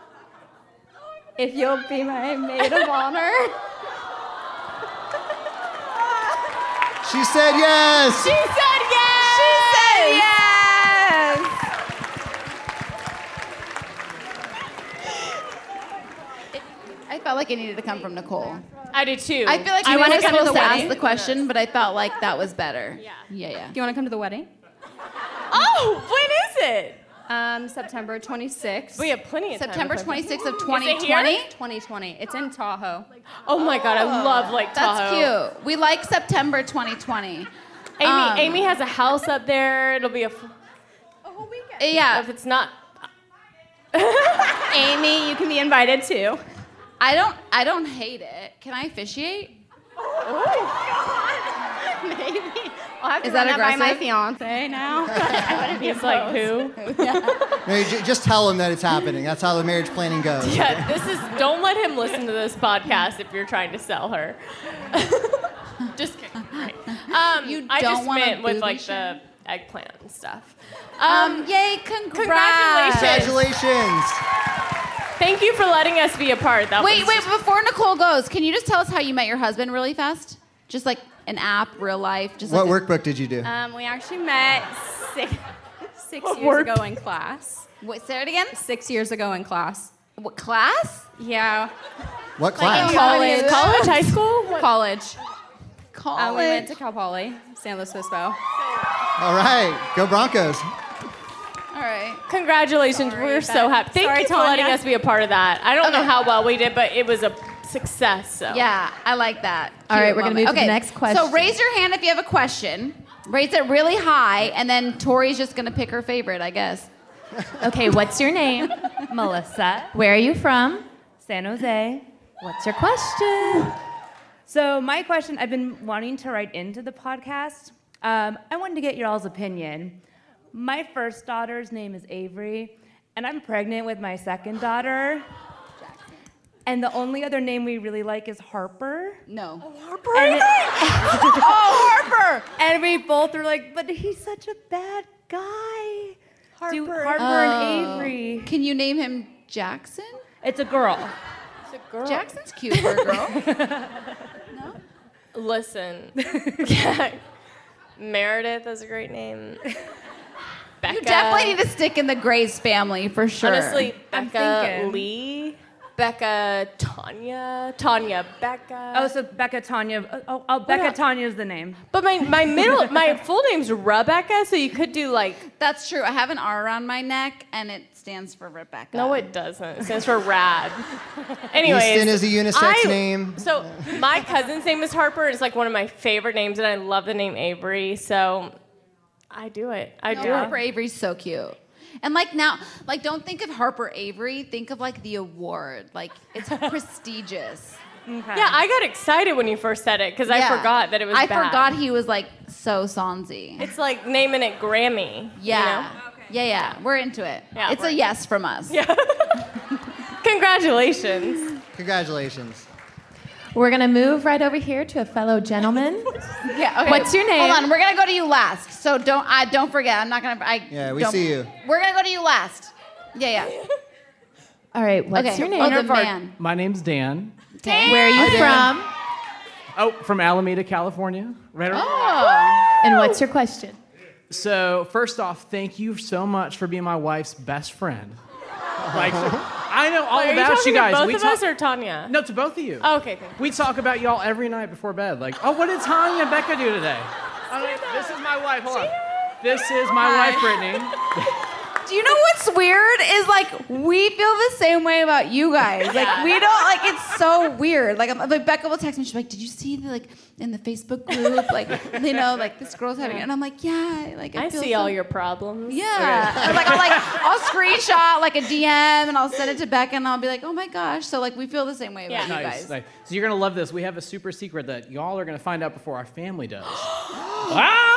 If you'll be my maid of honor. She said yes. She said yes. She said yes. I felt like it needed to come from Nicole. I did too. I feel like Do we you wanna were come to supposed the to ask wedding? the question, but I felt like that was better. Yeah. Yeah. Do you want to come to the wedding? Oh, when is it? September 26th. We have plenty of time. September to plan. 26th of Is it 2020. here? 2020. It's in Tahoe. Oh my God, I love Lake Tahoe. That's cute. We like September 2020. Amy has a house up there. It'll be a whole weekend. Yeah. If it's not, Amy, you can be invited too. I don't hate it. Can I officiate? Maybe. I'll have to Is run that that by my aggressive? fiance now. I wouldn't be he's like, opposed. who? No, just tell him that it's happening. That's how the marriage planning goes. Yeah, don't let him listen to this podcast if you're trying to sell her. Just kidding. Right. You I don't just want a meant with booby like shot? the eggplant and stuff. Yay, congrats. Congratulations. Thank you for letting us be a part. Wait, before Nicole goes, can you just tell us how you met your husband really fast? Just like an app, real life? Just What like workbook did you do? We actually met six years work? ago in class. Wait, say it again? 6 years ago in class. What, class? Yeah. What class? College. College, high school? College. College. We went to Cal Poly, San Luis Obispo. All right, go Broncos. All right. Congratulations. We're so happy. Thank Sorry, you for Tanya. letting us be a part of that. I don't know how well we did, but it was a success. So. Yeah, I like that. All right, Cute we're gonna moment. move to the next question. So raise your hand if you have a question. Raise it really high, and then Tori's just gonna pick her favorite, I guess. Okay, what's your name? Melissa, Where are you from? San Jose. What's your question? So my question, I've been wanting to write into the podcast. I wanted to get your all's opinion. My first daughter's name is Avery, and I'm pregnant with my second daughter. And the only other name we really like is Harper. No. Harper? Harper! And we both were like, but he's such a bad guy. Harper. Harper and Avery. Can you name him Jackson? It's a girl. It's a girl. Jackson's cute for a girl. Listen. Meredith is a great name. Becca. You definitely need to stick in the Grace family for sure. Honestly, I'm Becca thinking. Lee. Becca Tanya. Becca. Oh, so Becca Tanya. Becca Tanya is the name. But my full name's Rebecca, so you could do like. That's true. I have an R around my neck, and it stands for Rebecca. No, it doesn't. It stands for Rad. Anyways, Easton is a unisex name. So my cousin's name is Harper. It's like one of my favorite names, and I love the name Avery. So I do it. I do Harper it. Avery's so cute. And like now, like don't think of Harper Avery. Think of like the award. Like it's prestigious. Yeah, I got excited when you first said it because I forgot that it was I bad. forgot he was like so Sonzy. It's like naming it Grammy. Yeah. You know? Yeah. We're into it. Yeah, It's we're a yes from us. Yeah. Congratulations. Congratulations. We're gonna move right over here to a fellow gentleman. Yeah. Okay. What's your name? Hold on. We're gonna go to you last. So don't forget. I'm not gonna. Yeah, we don't- see you. We're gonna go to you last. Yeah. All right, what's Okay. your name? Oh, the man. My name's Dan. Dan. Where are you Hi, Dan. from? Oh, from Alameda, California. Right around. Oh. And what's your question? So, first off, thank you so much for being my wife's best friend. Like, I know all Wait, are you about talking you guys. to both We of talk- us or Tanya? No, to both of you. Oh, okay, thank you. We talk about y'all every night before bed. Like, oh, what did Tanya and Becca do today? I'm like, this is my wife. Hold on. This is my wife, Brittany. Do you know what's weird is like we feel the same way about you guys. Like we don't like it's so weird. Like Becca will text me. She's like, "Did you see the like in the Facebook group like you know like this girl's having?" And I'm like, "Yeah." Like I feel see so- all your problems. Yeah. Or, like I'll screenshot like a DM and I'll send it to Becca and I'll be like, "Oh my gosh!" So like we feel the same way about you guys. Nice. So you're gonna love this. We have a super secret that y'all are gonna find out before our family does. Ah!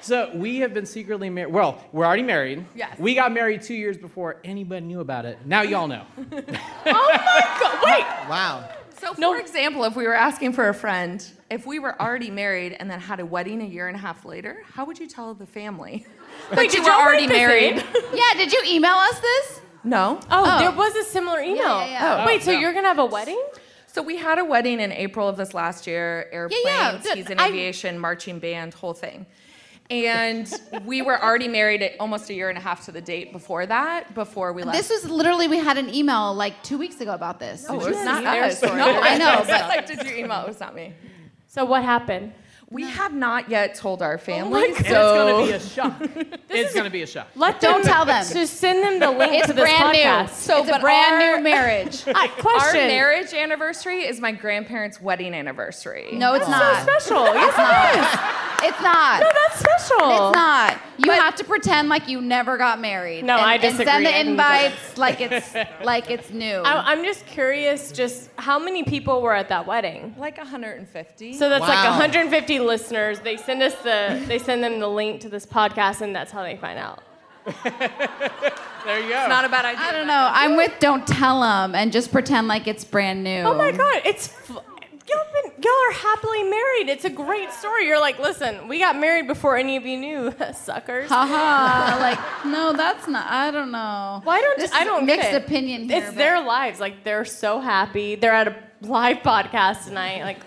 So we have been secretly married. Well, we're already married. Yes. We got married 2 years before anybody knew about it. Now y'all know. Oh my God! Wait. Wow. So, for example, if we were asking for a friend, if we were already married and then had a wedding a year and a half later, how would you tell the family that you were already married? Yeah, did you email us this? No. Oh, there was a similar email. Yeah. Wait, so you're gonna have a wedding? So we had a wedding in April of this last year. Airplanes, he's in aviation, marching band, whole thing. And we were already married almost a year and a half to the date before that, before we left. This was literally, we had an email like 2 weeks ago about this. Oh, it's not their story. No, I know, but like, did you email? It was not me. So what happened? We have not yet told our family. And so it's going to be a shock. It's going to be a shock. Don't tell them. Just send them the link It's to this brand podcast. new. So it's a brand new marriage. Question. Our marriage anniversary is my grandparents' wedding anniversary. No, it's not. So special. Yes, it is. It's not. No, that's special. It's not. You have to pretend like you never got married. No, I disagree. And send I the think invites like it's new. I'm just curious, just how many people were at that wedding? Like 150. So that's like Wow. 150 listeners. They send them the link to this podcast, and that's how they find out. There you go. It's not a bad idea. I don't know. I'm with don't tell them and just pretend like it's brand new. Oh my God, y'all are happily married. It's a great story. You're like, listen, we got married before any of you knew, suckers. Haha. Like, no, that's not. I don't know. Why don't This I is don't mixed get it. opinion here. It's but- their lives. Like they're so happy. They're at a live podcast tonight. Like,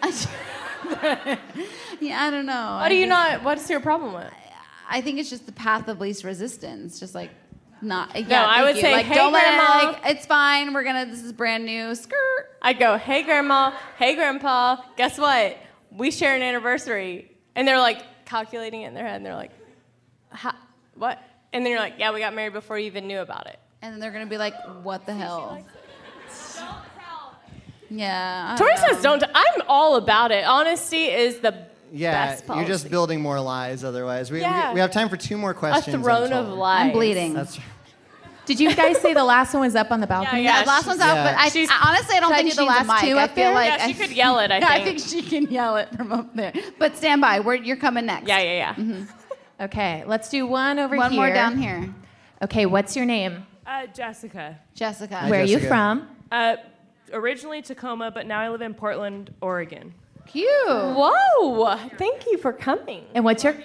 Yeah, I don't know. what do you not? What's your problem with? I think it's just the path of least resistance. Just like not. No, Yeah, I thank would you. say, like, hey, don't let Grandma. it. Like, it's fine. This is brand new. Skirt. I'd go, hey grandma, hey grandpa, guess what? We share an anniversary. And they're like calculating it in their head, and they're like, what? And then you're like, yeah, we got married before you even knew about it. And then they're gonna be like, what the hell? Yeah. I Tori don't know. says don't. I'm all about it. Honesty is the Yeah, best policy. you're just building more lies otherwise. We Yeah. have time for 2 more A questions. I'm throne of told. lies. I'm bleeding. That's Did you guys say the last one was up on the balcony? Yeah, the last one's out, but I honestly I don't Should I think do the she needs a last mic. two I up feel there? like Yeah, she could yell it, I I think. think she can yell it from up there. But stand by. You're coming next. Yeah. Okay, let's do one over One here. more down here. Okay, what's your name? Jessica. Jessica. Where are you Jessica. from? Originally Tacoma, but now I live in Portland, Oregon. Cute. Whoa! Thank you for coming. And what's your?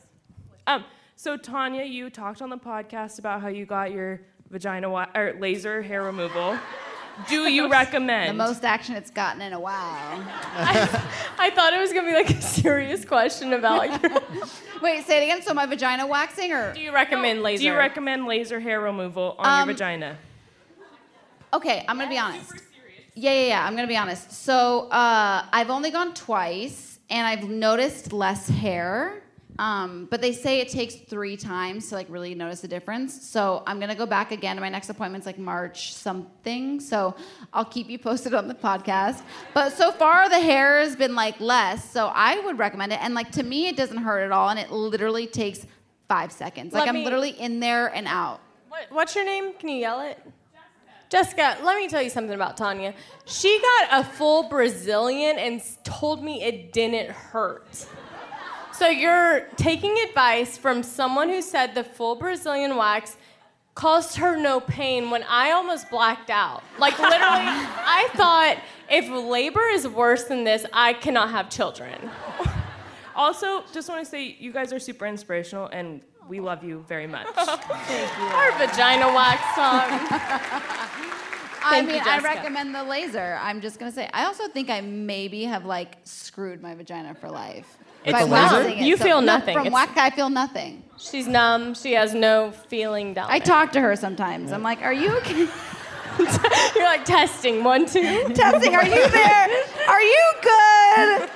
So Tanya, you talked on the podcast about how you got your or laser hair removal. Do you recommend? The most action it's gotten in a while. I thought it was gonna be like a serious question about like. Wait, say it again. So my vagina waxing, or Do you recommend laser? Do you recommend laser hair removal on your vagina? Okay, I'm gonna be honest. Yeah. I'm gonna be honest. So I've only gone twice, and I've noticed less hair. But they say it takes 3 times to like really notice the difference. So I'm gonna go back again. My next appointment's like March something. So I'll keep you posted on the podcast. But so far the hair has been like less. So I would recommend it. And like to me, it doesn't hurt at all, and it literally takes 5 seconds. Like I'm literally in there and out. What's your name? Can you yell it? Jessica, let me tell you something about Tanya. She got a full Brazilian and told me it didn't hurt. So you're taking advice from someone who said the full Brazilian wax caused her no pain when I almost blacked out. Like literally, I thought if labor is worse than this, I cannot have children. Also, just want to say you guys are super inspirational, and we love you very much. Thank you. Our vagina wax talk. I Thank you, mean, I Jessica. recommend the laser. I'm just gonna say. I also think I maybe have like screwed my vagina for life. It's by numb. waxing it. You So- feel no, nothing. From It's- wax, I feel nothing. She's numb. She has no feeling down I there. talk to her sometimes. I'm like, "Are you okay?" You're like testing 1, 2. Testing. Are you there? Are you good?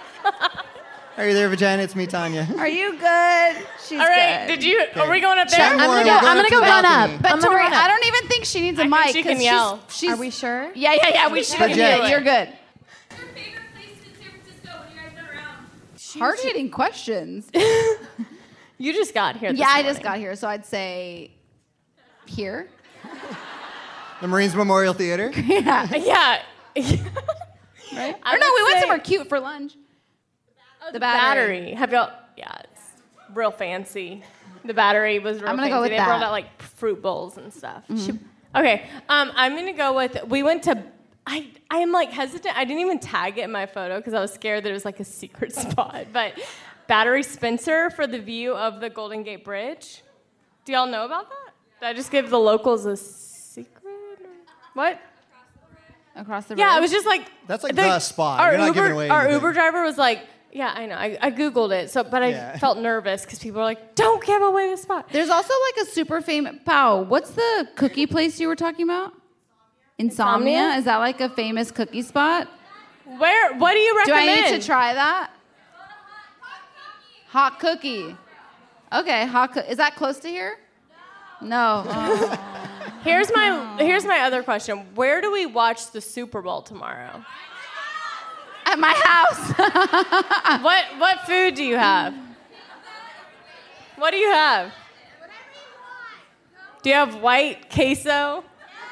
Are you there, vagina? It's me, Tanya. Are you good? She's All right. good. Did you? Are we going up there? Chat more. We're going I'm gonna up go to the run balcony. up. But I'm gonna Tori, run up. I don't even think she needs a I think mic. she can 'cause yell. She's, Are we sure? Yeah. We should. Legit. You're good. Your favorite place in San Francisco when you guys been around? Hard-hitting questions. You just got here. Yeah, I just got here, so I'd say here. The Marines Memorial Theater. Yeah. Yeah. Right? I Or no, would we went say- somewhere cute for lunch. The battery. Have y'all? Yeah. real fancy. The Battery was real I'm gonna fancy. go with they that. brought out like fruit bowls and stuff. Okay, I'm gonna go with. We went to. I am like hesitant. I didn't even tag it in my photo because I was scared that it was like a secret spot. But Battery Spencer for the view of the Golden Gate Bridge. Do y'all know about that? Did I just give the locals a secret? What? Across the Yeah, road? it was just like That's like the spot. You're not giving away Our anything. Uber driver was like, yeah, I know. I Googled it, but I felt nervous because people were like, don't give away the spot. There's also like a super famous what's the cookie place you were talking about? Insomnia? Is that like a famous cookie spot? What do you recommend? Do I need to try that? Hot cookie. Okay, is that close to here? No. Oh. Here's my other question. Where do we watch the Super Bowl tomorrow? At my house. What food do you have? What do you have? Do you have white queso?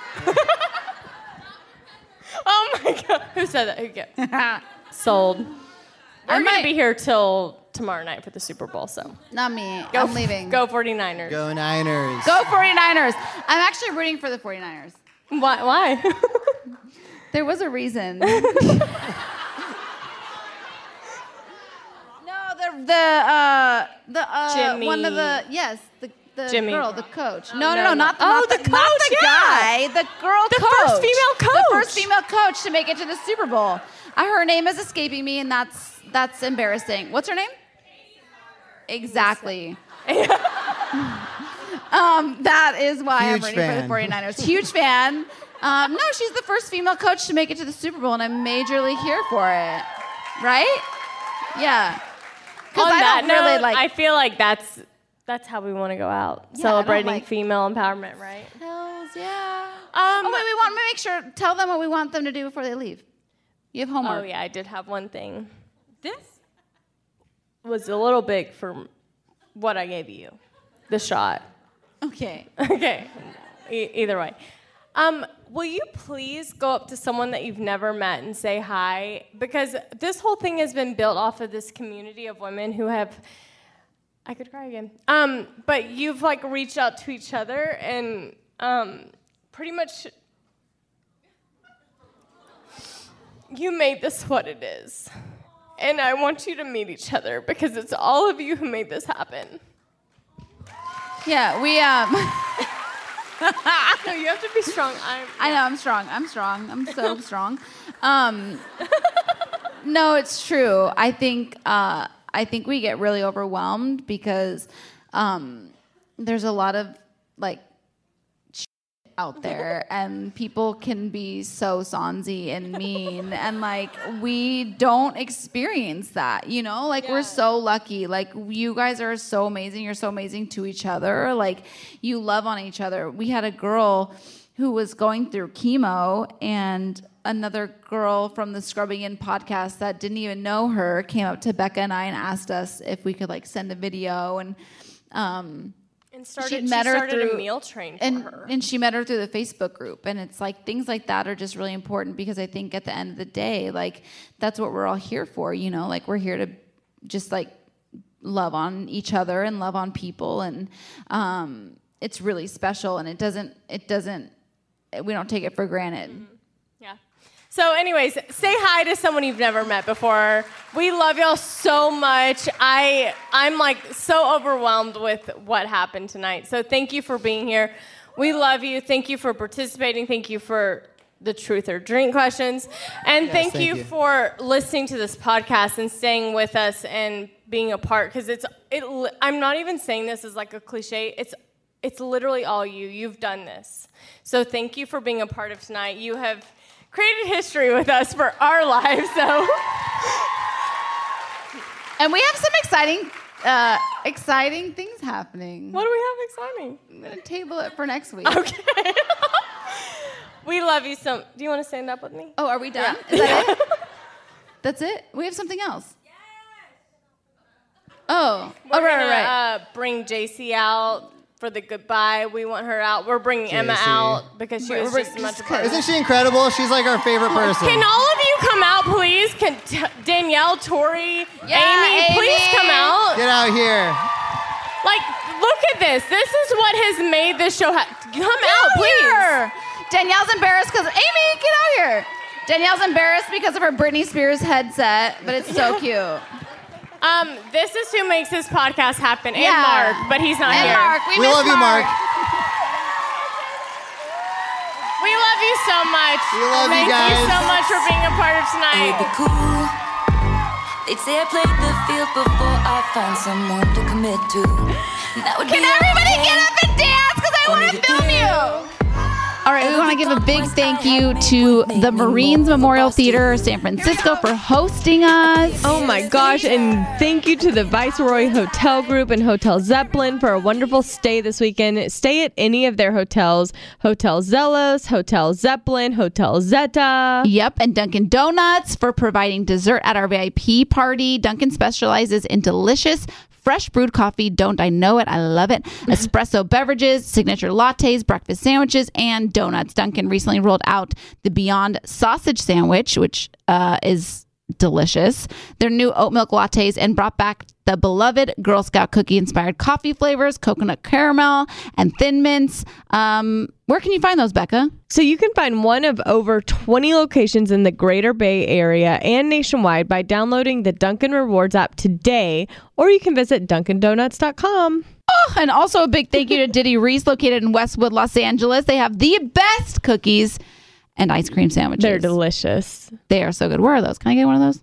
Oh my God. Who said that? Okay. Sold. We're going to be here till tomorrow night for the Super Bowl, so. Not me. I'm leaving. Go 49ers. Go Niners. Go 49ers. I'm actually rooting for the 49ers. Why? There was a reason. Jimmy. One of the the Jimmy. girl, the coach. Oh, No, not the the coach, not the guy, the girl The coach. first female coach. The first female coach to make it to the Super Bowl. Her name is escaping me, and that's embarrassing. What's her name? Exactly. That is why I'm rooting for the 49ers. Huge fan. No, she's the first female coach to make it to the Super Bowl, and I'm majorly here for it. Right? Yeah. On that note, like. I feel like that's how we want to go out, Yeah, celebrating female empowerment, right? Hells yeah. We want to make sure. Tell them what we want them to do before they leave. You have homework. Oh yeah, I did have one thing. This was a little big for what I gave you, the shot. Okay. Okay. Either way. Will you please go up to someone that you've never met and say hi? Because this whole thing has been built off of this community of women who have, I could cry again. But you've like reached out to each other and pretty much you made this what it is. And I want you to meet each other because it's all of you who made this happen. Yeah, we No, you have to be strong. I know, I'm strong. I'm so strong. No, it's true. I think we get really overwhelmed because there's a lot of like shit out there, and people can be so sonzy and mean, and like we don't experience that, you know? Like we're so lucky. Like you guys are so amazing. You're so amazing to each other. Like you love on each other. We had a girl who was going through chemo, and another girl from the Scrubbing In podcast that didn't even know her came up to Becca and I and asked us if we could like send a video, and she started a meal train for her. And she met her through the Facebook group. And it's like things like that are just really important because I think at the end of the day, like that's what we're all here for, you know? Like we're here to just like love on each other and love on people, and it's really special, and we don't take it for granted. Mm-hmm. Yeah. So anyways, say hi to someone you've never met before. We love y'all so much. I'm like so overwhelmed with what happened tonight. So thank you for being here. We love you. Thank you for participating. Thank you for the truth or drink questions. And Yes, thank thank you you for listening to this podcast and staying with us and being a part, because I'm not even saying this as like a cliche. It's literally all you. You've done this. So thank you for being a part of tonight. You have created history with us for our lives. So, and we have some exciting things happening. What do we have exciting? I'm gonna table it for next week. Okay. We love you so. Do you want to stand up with me? Oh, are we done? Yeah. Is that it? That's it? We have something else. Oh, We're right. gonna bring JC out for the goodbye. We want her out. We're bringing Emma JC. out because she was just much better. Isn't she incredible? She's like our favorite person. Can all of you come out, please? Can Danielle, Tori, Amy, please come out. Get out here. Like, look at this. This is what has made this show. Come out, please. Here. Danielle's embarrassed because Amy, get out here. Danielle's embarrassed because of her Britney Spears headset, but it's so cute. This is who makes this podcast happen. And Mark, but he's not here. Mark, we love you, Mark. We love you so much. We love you guys. Thank you so much for being a part of tonight. It'd be cool. They'd say I played the field before I found someone to commit to. Can everybody get up and dance? Because I want to film you. All right, we want to give a big thank you to the Marines Memorial Theater San Francisco for hosting us. Oh my gosh, and thank you to the Viceroy Hotel Group and Hotel Zeppelin for a wonderful stay this weekend. Stay at any of their hotels. Hotel Zelos, Hotel Zeppelin, Hotel Zeta. Yep, and Dunkin' Donuts for providing dessert at our VIP party. Dunkin' specializes in delicious fresh brewed coffee. Don't I know it? I love it. Espresso beverages, signature lattes, breakfast sandwiches, and donuts. Dunkin' recently rolled out the Beyond Sausage Sandwich, which is delicious. Their new oat milk lattes, and brought back the beloved Girl Scout cookie-inspired coffee flavors, coconut caramel, and Thin Mints. Where can you find those, Becca? So you can find one of over 20 locations in the Greater Bay Area and nationwide by downloading the Dunkin' Rewards app today, or you can visit DunkinDonuts.com. Oh, and also a big thank you to Diddy Reese, located in Westwood, Los Angeles. They have the best cookies and ice cream sandwiches. They're delicious. They are so good. Where are those? Can I get one of those?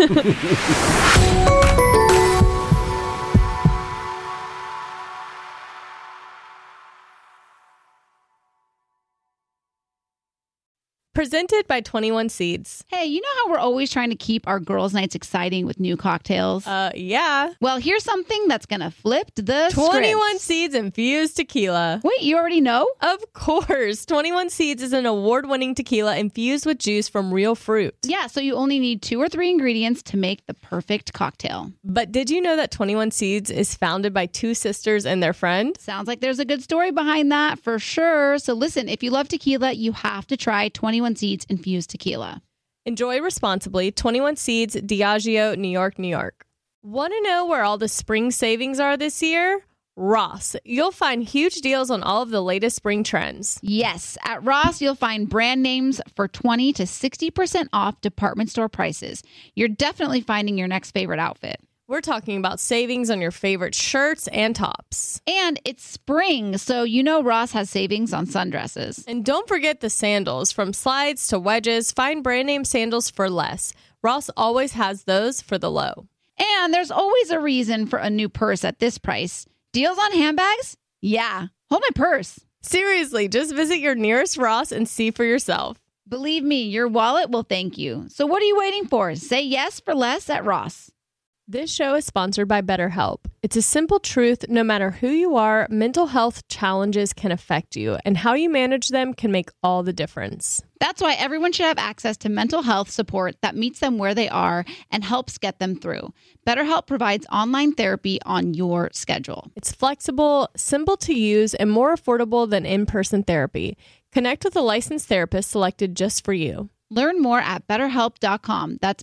Presented by 21 Seeds. Hey, you know how we're always trying to keep our girls' nights exciting with new cocktails? Yeah. Well, here's something that's going to flip the 21 script. Seeds infused tequila. Wait, you already know? Of course. 21 Seeds is an award-winning tequila infused with juice from real fruit. Yeah, so you only need 2 or 3 ingredients to make the perfect cocktail. But did you know that 21 Seeds is founded by 2 sisters and their friend? Sounds like there's a good story behind that for sure. So listen, if you love tequila, you have to try 21 Seeds infused tequila. Enjoy responsibly. 21 Seeds, Diageo, New York, New York. Want to know where all the spring savings are this year? Ross. You'll find huge deals on all of the latest spring trends. Yes, at Ross, you'll find brand names for 20 to 60% off department store prices. You're definitely finding your next favorite outfit. We're talking about savings on your favorite shirts and tops. And it's spring, so you know Ross has savings on sundresses. And don't forget the sandals. From slides to wedges, find brand name sandals for less. Ross always has those for the low. And there's always a reason for a new purse at this price. Deals on handbags? Yeah. Hold my purse. Seriously, just visit your nearest Ross and see for yourself. Believe me, your wallet will thank you. So what are you waiting for? Say yes for less at Ross. This show is sponsored by BetterHelp. It's a simple truth. No matter who you are, mental health challenges can affect you, and how you manage them can make all the difference. That's why everyone should have access to mental health support that meets them where they are and helps get them through. BetterHelp provides online therapy on your schedule. It's flexible, simple to use, and more affordable than in-person therapy. Connect with a licensed therapist selected just for you. Learn more at BetterHelp.com. That's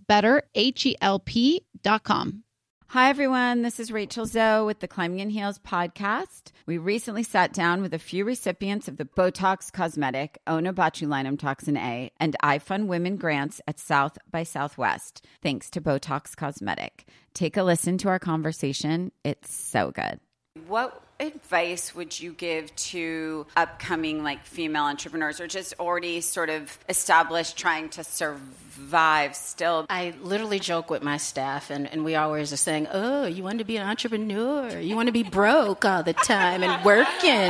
BetterHelp.com. Hi, everyone. This is Rachel Zoe with the Climbing in Heels podcast. We recently sat down with a few recipients of the Botox Cosmetic, Onabotulinum Toxin A, and iFund Women grants at South by Southwest, thanks to Botox Cosmetic. Take a listen to our conversation. It's so good. What advice would you give to upcoming female entrepreneurs, or just already sort of established, trying to survive still? I literally joke with my staff, and we always are saying, oh, you want to be an entrepreneur? You want to be broke all the time and working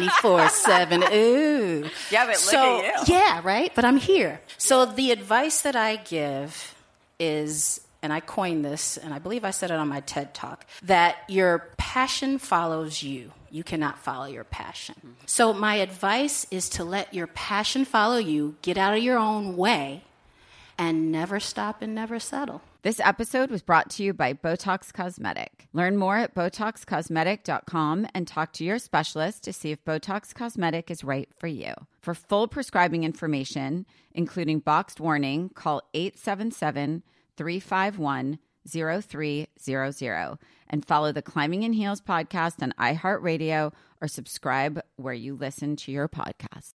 24/7? Ooh. Yeah, but look at you. Yeah, right? But I'm here. So the advice that I give is, and I coined this, and I believe I said it on my TED Talk, that your passion follows you. You cannot follow your passion. Mm-hmm. So my advice is to let your passion follow you, get out of your own way, and never stop and never settle. This episode was brought to you by Botox Cosmetic. Learn more at BotoxCosmetic.com and talk to your specialist to see if Botox Cosmetic is right for you. For full prescribing information, including boxed warning, call 877-351-0950. and follow the Climbing in Heels podcast on iHeartRadio or subscribe where you listen to your podcast.